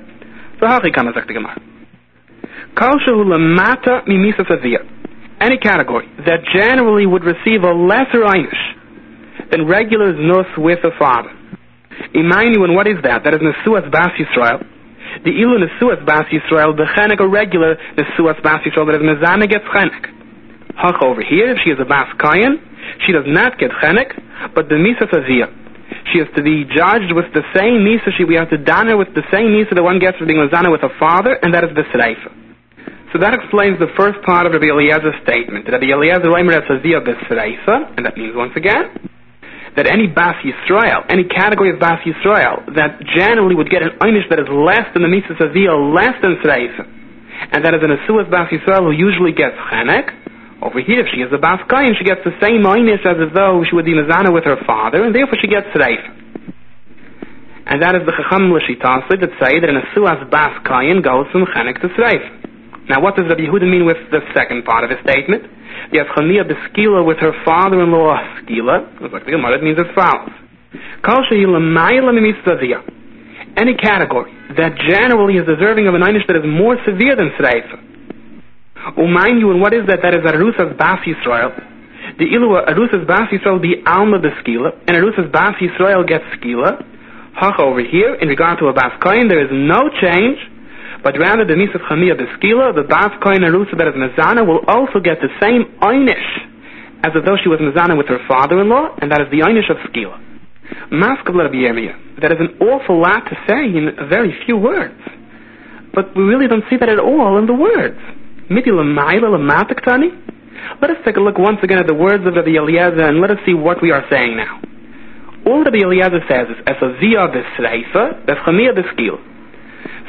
Any category that generally would receive a lesser einish than regular znus with a father. Imagine, and what is that? That is nesuas bas Yisrael. The ilu nesuas bas Yisrael, the chenek, a regular nesuas bas Yisrael, that is mezana gets chenek. Hach over here, if she is a bas kohen, she does not get chenek, but the misas aviyah. She is to be judged with the same misa. We have to don her with the same misa the one gets for being mezana with her father, and that is the Sreifa. So that explains the first part of Rabbi Eliezer's statement. Rabbi Eliezer Reimer has Aziyah b'Sreifa, and that means once again that any Bas Yisrael, any category of Bas Yisrael, that generally would get an einish that is less than the Mitzvah Aziyah, less than Sreifa, and that is an Asuas Bas Yisrael who usually gets Chenek. Over here, if she is a Bas Kohen, she gets the same einish as though she would be mezana with her father, and therefore she gets Sreifa. And that is the Chacham L'Shitase that say that an Asuas Bas Kohen goes from Chenek to Sreifa. Now, what does Rabbi Yehuda mean with the second part of his statement? Yes, Chaniya b'Skila with her father-in-law Skila. It means as follows: any category that generally is deserving of an einish that is more severe than Sreifa. Mind you, and what is that? That is Arusas Bas Yisrael. The ilu Arusas Bas Yisrael be Alma b'Skila, and Arusas Bas Yisrael gets Skila. Hach over here, in regard to a Bas Kohen, there is no change. But rather, the Misas Chamiya B'Skila, the Bas Kohen Arusa that is Mezana, will also get the same einish as though she was Mezana with her father-in-law, and that is the einish of Skila. Maskav Rabbi Yirmiyah. That is an awful lot to say in very few words. But we really don't see that at all in the words. Miti l'mayla l'mataktani. Let us take a look once again at the words of Rabbi Eliezer, and let us see what we are saying now. All Rabbi Eliezer says is, as a via b'Sreifa, as Chamiya B'Skila.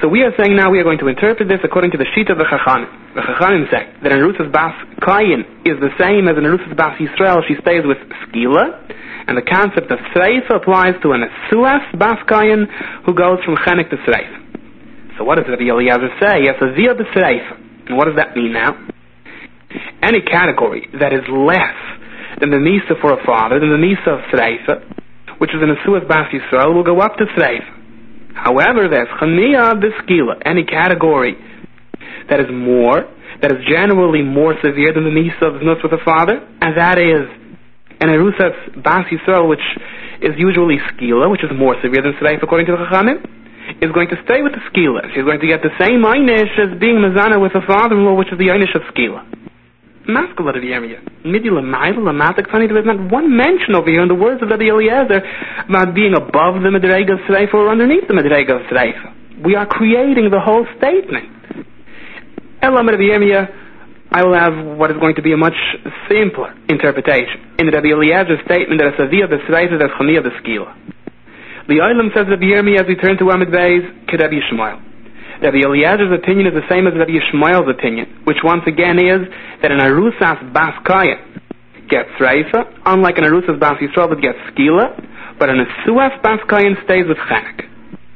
So we are saying now we are going to interpret this according to the sheet of the Chachamim. The Chachamim say that an Arusas Bas Kayin is the same as an Arusas Bas Yisrael. She stays with Skila, and the concept of Sreifa applies to an Asuas Bas Kayin who goes from Chenek to Sreifa. So what does Rabbi Eliezer say? Yes, a Zia B'Sreifa. And what does that mean now? Any category that is less than the Misa for a father, than the Misa of Sreifa, which is an Asuas Bas Yisrael, will go up to Sreifa. However, there's Chaniya B'Skila, any category that is generally more severe than the Misa of Znus with a father, and that is an Arusas Bas Yisrael, which is usually Skila, which is more severe than Sreifa according to the Chachamim, is going to stay with the Skila. She's going to get the same Einish as being Mezana with a father-in-law, which is the Einish of Skila. Maskala Rabbi Yirmiyah. Midila Maila Lamatik Tani, there is not one mention over here in the words of Rabbi Eliezer about being above the Medrega of Sreifa or underneath the Medrega of Sreifa. We are creating the whole statement. Elam Rabbi Yirmiyah, I will have what is going to be a much simpler interpretation. In Rabbi Eliezer's statement, there is a Via B'Sreifa, there is Chaniya B'Skila. The Olam says Rabbi Yirmiyah, as we turn to Amid Beis, Kedabi Yishmael. Rabbi Eliezer's opinion is the same as Rabbi Yishmael's opinion, which once again is that an Arusas Bas Kayin gets Sreifa, unlike an Arusas Bas Yisrael that gets Skila, but an Asuas Bas Kayin stays with Chenek.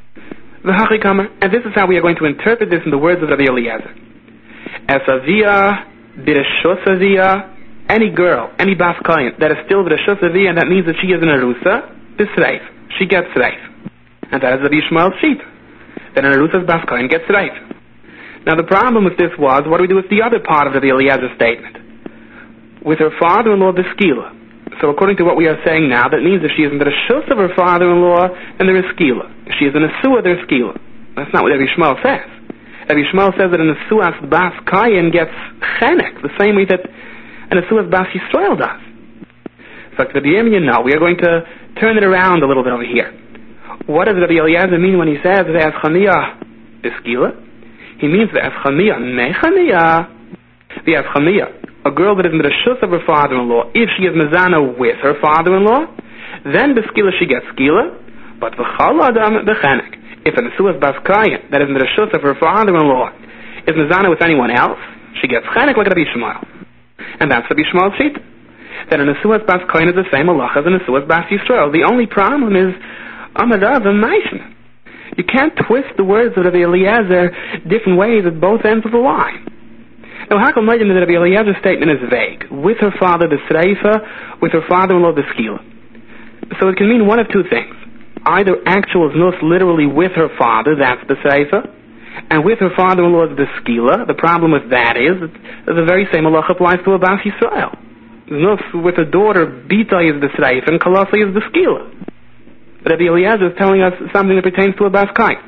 And this is how we are going to interpret this in the words of Rabbi Eliezer. As Avia, B'Reshus Avia, any girl, any Bas Kayin that is still B'Reshus Avia, and that means that she is an Arusa, B'Sreifa. She gets Sreifa. And that is Rabbi Yishmael's sheet. That an Arusas Bas Kayin gets Sreifa. Now the problem with this was, what do we do with the other part of the Eliezer statement? With her father-in-law, the Skila. So according to what we are saying now, that means if she is in the Reshus of her father-in-law, then there is Skila. If she is in a Asua, there is Skila. That's not what Rabbi Yishmael says. Rabbi Yishmael says that an Asuas Bas Kayin gets Chenek, the same way that an Asuas Bas Yisrael does. So Rabbi Yirmiyah, no, we are going to turn it around a little bit over here. What does Rabbi Eliezer mean when he says Ve'ez Chaniya B'Skila? He means Ve'ez Chaniya Mechaniya. Ve'ez Chaniya, a girl that is in the Reshus of her father-in-law, if she is Mezana with her father-in-law, then B'Skila she gets Skila, but V'chal Adam B'Chenek. If an Asuas Bas Kayin that is in the Reshus of her father-in-law is Mezana with anyone else, she gets Chenek like Rabbi Yishmael. And that's Rabbi Yishmael's sheet. That an Asuas Bas Kayin is the same halacha as an Asuas Bas Yisrael. The only problem is Amarav and Maishna. You can't twist the words of Rabbi Eliezer different ways at both ends of the line. Now, how come that Rabbi Eliezer's statement is vague? With her father, the Sreifa, with her father-in-law, the Skila. So it can mean one of two things. Either actual Znus, literally with her father, that's the Sreifa, and with her father-in-law is the Skila. The problem with that is that the very same halacha applies to a Bas Yisrael. Znus with a daughter, Bita is the Sreifa, and Kalasa is the Skila. Rabbi Eliezer is telling us something that pertains to a Bas Kayin.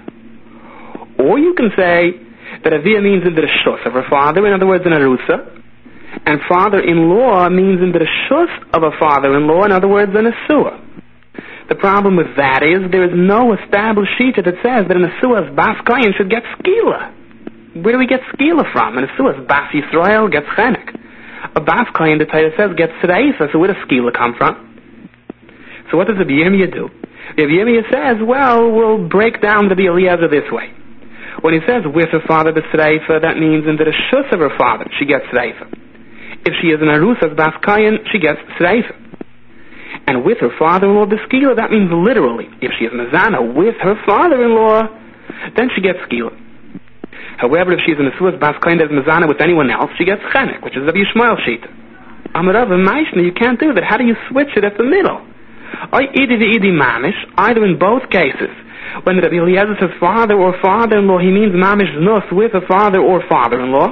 Or you can say that Avia means in the Reshus of her father, in other words, an Arusa, and father-in-law means in the Reshus of a father-in-law, in other words, an Asua. The problem with that is there is no established shita that says that an Asuas Bas Kayin should get Skila. Where do we get Skila from? An Asuas Bas Yisrael gets Chenek. A Bas Kayin, the Torah says, gets Sreifa, so where does Skila come from? So what does Rabbi Yirmiyah do? Rabbi Yirmiyah says, well, we'll break down Rabbi Eliezer this way. When he says with her father the Sreifa, that means in the Reshus of her father she gets Sreifa. If she is an Arusas Bas Kayin, she gets Sreifa. And with her father-in-law the Skila, that means literally, if she is Mezana with her father-in-law, then she gets Skila. However, if she is an Asuas Bas Kayin that is Mezana with anyone else, she gets Chenek, which is Rabbi Yishmael's sheet. Amarav and Maishna, you can't do that. How do you switch it at the middle? Either in both cases, when Rabbi Eliezer says father or father-in-law, he means mamish nus with a father or father-in-law,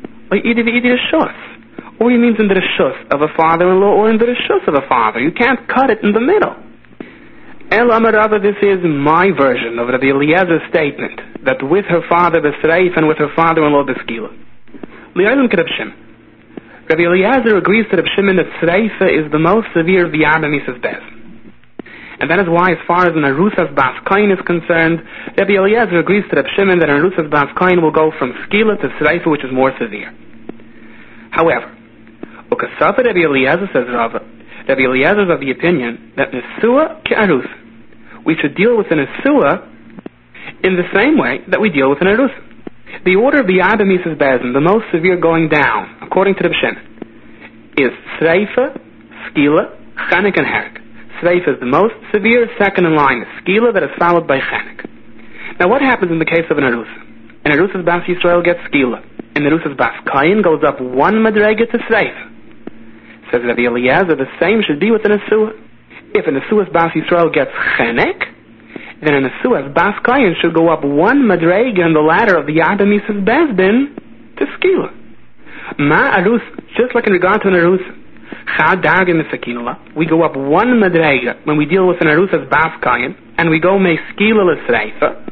or he means in the reshus of a father-in-law or in the reshus of a father. You can't cut it in the middle. El Amarava, this is my version of Rabbi Eliezer's statement, that with her father the Sreif and with her father-in-law the Skila. Li'aylim Reb Shimon. Rabbi Eliezer agrees to Reb Shimon that Sreifa is the most severe v'yar b'misas bez. And that is why, as far as an Arusas Bas Kayin is concerned, Rabbi Eliezer agrees to Reb Shimon that an Arusas Bas Kayin will go from Skila to Sreifa, which is more severe. However, Ukasafa Rabbi Eliezer, says Rava, Rabbi Eliezer is of the opinion that Nesua ke'arus, we should deal with an Nesua in the same way that we deal with an Arusa. The order of the Yada Mises Bezin, the most severe going down, according to the B'Shemin, is Sreifa, Skila, Chenek, and Herek. Sreifa is the most severe, second in line is Skila, that is followed by Chenek. Now what happens in the case of an Arusa? An Arusa's Bas Yisrael gets Skila. An Arusa's Bas Kayin goes up one Madrega to Sreifa. Says Rabbi Eliezer, the same should be with an Asua. If an Asua's Bas Yisrael gets Chenek, then an Asua's Bas Kayin should go up one Madrega in the ladder of the Yada Mises Bezdin to Skila. Ma Arus, just like in regard to an Arusa, Chad Darga Misakinula, we go up one Madrega when we deal with an Arusa's Bas Kayin, and we go Mei Skila L'Sreifa.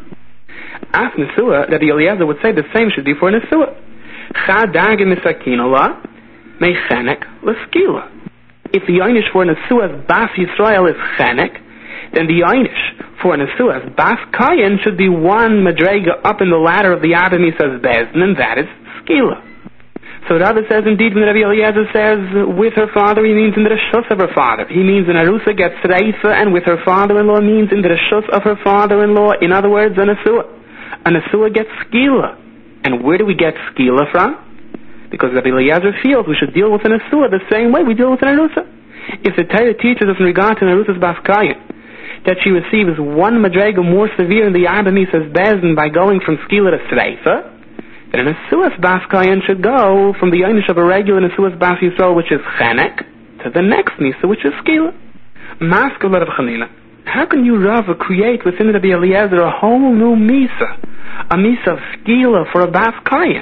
As Nesua, Rabbi Eliezer would say the same should be for an Nesua. Chad Darga Misakinula, Mei Chenek L'Skila. If the Einish for an Nesua's Bas Yisrael is Chenek, then the Einish for an Nesua's Bas Kayin should be one Madrega up in the ladder of the Yada Mises Bezdin, and that is Skila. So Rabbi says, indeed, when Rabbi Eliezer says with her father, he means in the Reshus of her father. He means an Arusa gets Reifa, and with her father-in-law means in the Reshus of her father-in-law. In other words, an Asua. An Asua gets Skila. And where do we get Skila from? Because Rabbi Eliezer feels we should deal with an Asua the same way we deal with an Arusa. If the Torah teaches us in regard to an Arusa's Bas Kayin that she receives one Madrega more severe in the Yada Mises Bezdin by going from Skila to Sreifa, then an Asuas Bas Kayin should go from the Einish of a regular Asuas Bas Yisrael, which is Chenek, to the next Nisa, which is Skila. Maskala Rav Chanina, how can you, Rava, create within Rabbi Eliezer a whole new Misa, a Misa of Skila for a Bas Kayin?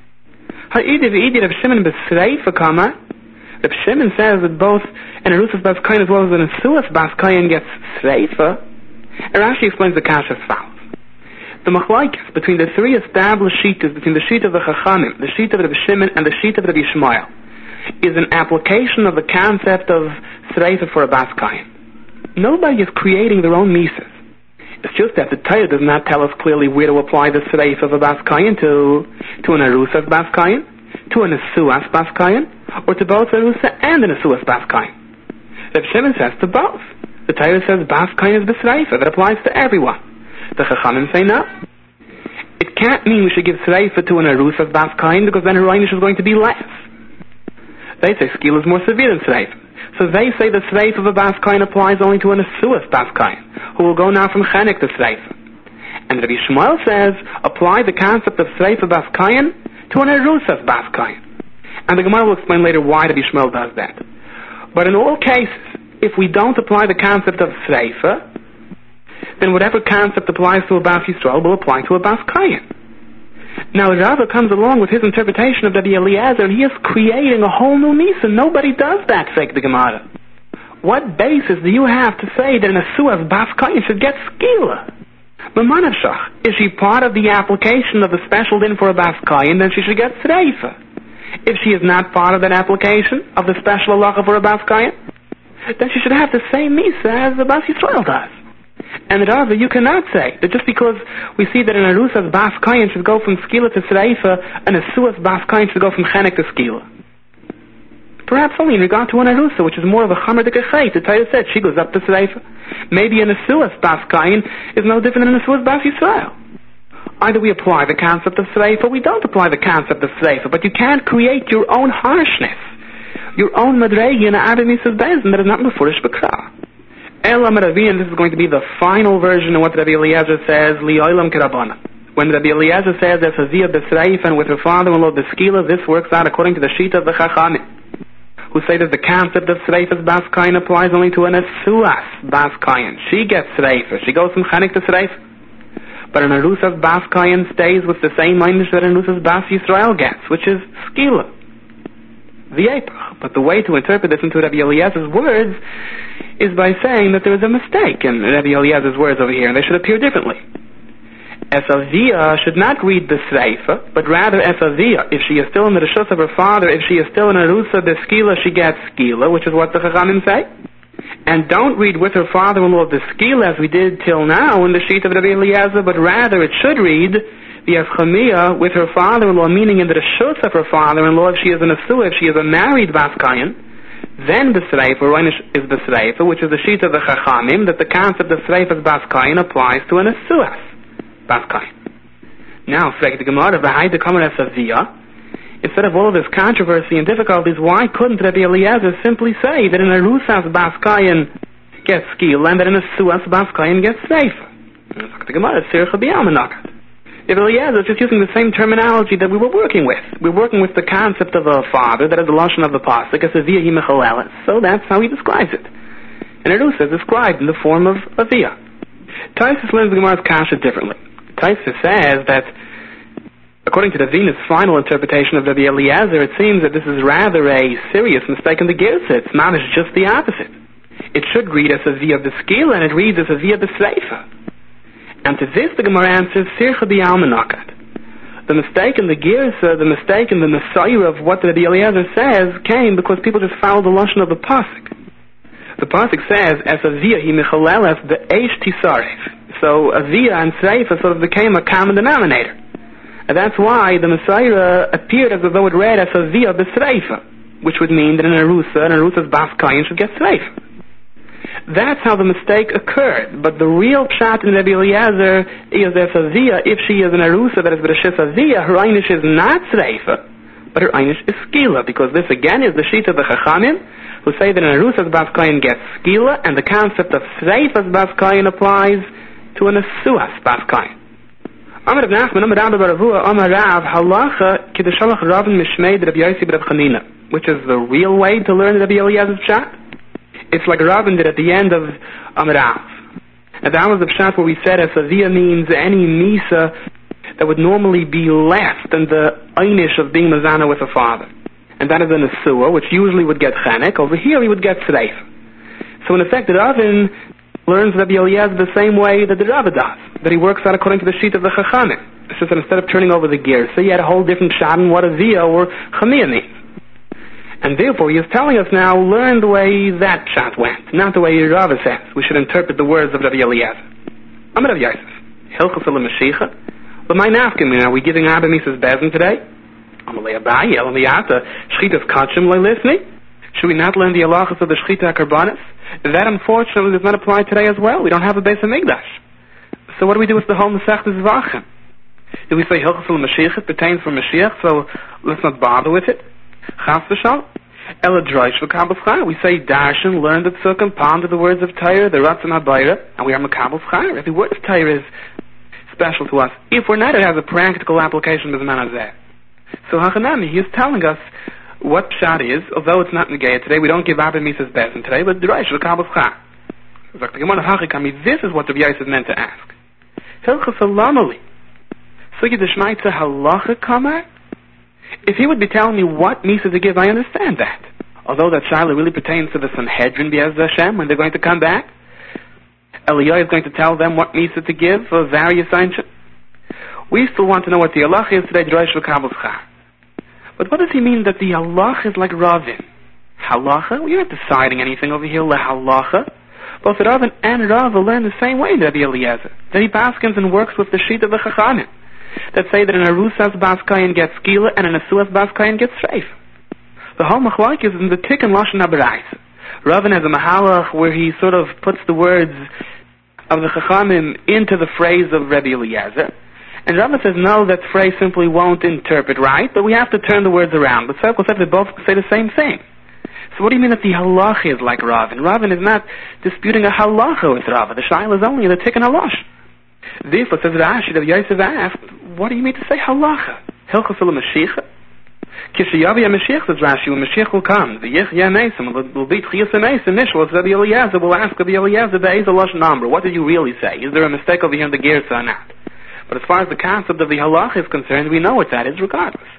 Ha'idi v'idi Rav Shimon b'Sreifa kama. Rav Shimon says that both an Arusas Bas Kayin as well as an Asuas Bas Kayin gets Sreifa. And Rashi explains the kasha as follows. The machlokes between the three established shitas, between the shita of the Chachamim, the shita of Rabbi Shimon, and the shita of Rabbi Yishmael, is an application of the concept of Sreifa for a Bas Kayin. Nobody is creating their own mises. It's just that the Torah does not tell us clearly where to apply the Sreifa of a Bas Kayin to an Arusas Bas Kayin, to an Asuas Bas Kayin, or to both Arusa and an Asuas Bas Kayin. Rabbi Shimon says to both. The Torah says Bas Kayin is B'Sreifa, that applies to everyone. The Chachamim say no. It can't mean we should give Sreifa to an Arusas Bas Kayin, because then her Einish is going to be less. They say Skila is more severe than Sreifa. So they say the Sreifa of a Bas Kayin applies only to an Asuas Bas Kayin, who will go now from Chenek to Sreifa. And Rabbi Shmuel says, apply the concept of Sreifa Bas Kayin to an Arusas Bas Kayin. And the Gemara will explain later why Rabbi Shmuel does that. But in all cases, if we don't apply the concept of Sreifa, then whatever concept applies to a Bas Yisrael will apply to a Bas Kayin. Now Rava comes along with his interpretation of Rabbi Eliezer, and he is creating a whole new Misa. Nobody does that, fake the Gemara. What basis do you have to say that an Asuas Bas Kayin should get Skila? Mamanavshach, is she part of the application of the special din for a Bas Kayin, then she should get Sreifa. If she is not part of that application of the special halacha for a Bas Kayin, then she should have the same Misa as the Bas Yisrael does. And Rava, you cannot say that just because we see that an Arusas Bas Kayin should go from Skila to Sreifa, an Asuas Bas Kayin should go from Chenek to Skila. Perhaps only in regard to an Arusa, which is more of a Chamer de Kechet. The Torah said she goes up to Sreifa. Maybe an Asuas Bas Kayin is no different than an Asuas Bas Yisrael. Either we apply the concept of Sreifa, or we don't apply the concept of Sreifa, but you can't create your own harshness, your own Madregi in a Adam Mises Bezdin that is not Mefurish B'Kra. Elam Ravi, and this is going to be the final version of what Rabbi Eliezer says, Li'olam Kerabana. When Rabbi Eliezer says there's a Zia B'Sreifa and with her father-in-law B'Skila, this works out according to the Shita of the Chachamim, who say that the concept of Sreifa's Bas Kayin applies only to an Asuas Bas Kayin. She gets Sreifa. She goes from Chenek to Sreifa. But an Arusas Bas Kayin stays with the same Einish that an Arusas Bas Yisrael gets, which is Skila. The Eipach. But the way to interpret this into Rabbi Eliezer's words is by saying that there is a mistake in Rabbi Eliezer's words over here, and they should appear differently. Esavia should not read the Sreifa, but rather Esavia. If she is still in the Reshus of her father, if she is still in Arusa B'Skila, she gets Skila, which is what the Chachamim say. And don't read with her father-in-law B'Skila as we did till now in the sheet of Rabbi Eliezer, but rather it should read the Eschamia with her father-in-law, meaning in the Reshus of her father-in-law, if she is an Asua, if she is a married Bas Kayin, then the Sreifa, Reinish is the Sreifa, which is the sheet of the Chachamim, that the concept of Sreifa's Bas Kayin applies to an Asuas Bas Kain. Now, fragt the Gemara, V'haida Kamer es Aviyah. Instead of all of this controversy and difficulties, why couldn't Rabbi Eliezer simply say that in a Rusas Bas Kain gets skila and that in a Suas Bas Kain gets Seifa? The Gemara, Sircha B'Yalmanakat. Rabbi Eliezer is just using the same terminology that we were working with. We're working with the concept of a father, that is the lashon of the pasuk, as Aviyah hi mechaleles. So that's how he describes it. And Erusa is described in the form of Aviyah. Taisus learns the Gemara's kasha differently. Taisus says that, according to the Venus' final interpretation of Rabbi Eliezer, it seems that this is rather a serious mistake in the Girsa. It's not, it's just the opposite. It should read as Aviyah b'skila, and it reads as Aviyah b'sreifa. And to this the Gemara answers, Sircha b'Yalmanakat. The mistake in the Girsa, the mistake in the Messiah of what Rabbi Eliezer says, came because people just followed the lashon of the pasuk. The pasuk says, as Aviyah hi mechaleles be'esh tisaref. So Aviyah and Sreifa sort of became a common denominator. And that's why the Messiah appeared as though it read as Aviyah b'Sreifa, which would mean that an Arusa's Bas Kain should get Sreifa. That's how the mistake occurred. But the real pshat in Rabbi Eliezer is that Aviyah, if she is an Arusa that is B'Reshis Aviyah, her Einish is not Sreifa, but her Einish is Skila, because this again is the sheet of the Chachamim, who say that an Arusa's Bas Kain gets Skila, and the concept of Sreifa's Bas Kain applies to an Asuas Bas Kain. Amar Rav Nachman, Amar Rabba bar Avua, Amar Rav, Halacha Kidushalach Ravin Mishmei Rabbi Yossi Rav Chanina, which is the real way to learn Rabbi Eliezer's pshat. It's like Ravin did at the end of Amarav. And that was the pshat where we said as Aviyah means any Misa that would normally be less than the Einish of being Mazana with a father. And that is an Asua, which usually would get Chanek. Over here he would get Sreif. So in effect, Ravin learns Rabbi Eliezer the same way that the Rava does, that he works out according to the sheet of the Chachamim. It's just that instead of turning over the gears, so he had a whole different pshat in what Aviyah or Chamiyah means. And therefore, he is telling us now, learn the way that pshat went, not the way Rava says. We should interpret the words of Rabbi Eliezer. Amar Rav Yosef, Hilchos L'Mashiach, L'may nafkin, are we giving Abba Mises Bezin today? Amalei Abayi, El Miyata, Shchitas Kachim Le'Lisni? Should we not learn the halachas of the Shchita Karbanis? That, unfortunately, does not apply today as well. We don't have a Beis HaMikdash. So what do we do with the whole Masechtas Zvachim? Do we say Hilchos L'Mashiach, it pertains for Mashiach, so let's not bother with it? Chas v'shal. Ela droish v'kabel schar. We say darshan, learn the tzuk, ponder the words of Torah, the Ratzon HaBayra, and we are makabel schar. Every word of Torah is special to us. If we're not, it has a practical application to the man hazeh. So Hachanami, he is telling us what pshat is, although it's not negayah today, we don't give Abba Mises Bezin today, but droish v'kabel schar. This is what the Yosef meant to ask. Hilchos Alamali. Sugi d'shmaitza halacha kamar? If he would be telling me what Misa to give, I understand that. Although that Shaila really pertains to the Sanhedrin, B'ez Hashem, when they're going to come back. Eliyahu is going to tell them what Misa to give for various ancient. We still want to know what the halach is today, Drosh v'kabel schar. But what does he mean that the halach is like Ravin? Halacha? We're not deciding anything over here, halacha. Both Ravin and Rava learn the same way, Rabbi Eliezer. That he paskins and works with the sheet of the Chachamim, that say that an Arusas Bas Kain gets Skila and an Asuas Bas Kain gets Sreif. The whole machlok is in the Tikkun Lashon HaBarais. Ravin has a mahalach where he sort of puts the words of the Chachamim into the phrase of Rabbi Eliezer. And Rava says, no, that phrase simply won't interpret right, but we have to turn the words around. But Tzedek said they both say the same thing. So what do you mean that the halacha is like Ravin? Ravin is not disputing a halacha with Rava. The shaila is only the Tikkun Halash. Therefore, says Rashi, that Yosef asked, what do you mean to say halacha? Hilchos L'Mashiach? Kishayavi HaMashiach, says Rashi, when Mashiach will come, the Yechya Nesim, will be Tchias HaNesim, Nishlos, Rabbi Eliezer will ask Rabbi Eliezer, Be'ez Lashon Amra, what did you really say? Is there a mistake over here in the Gersa or not? But as far as the concept of the halacha is concerned, we know what that is regardless.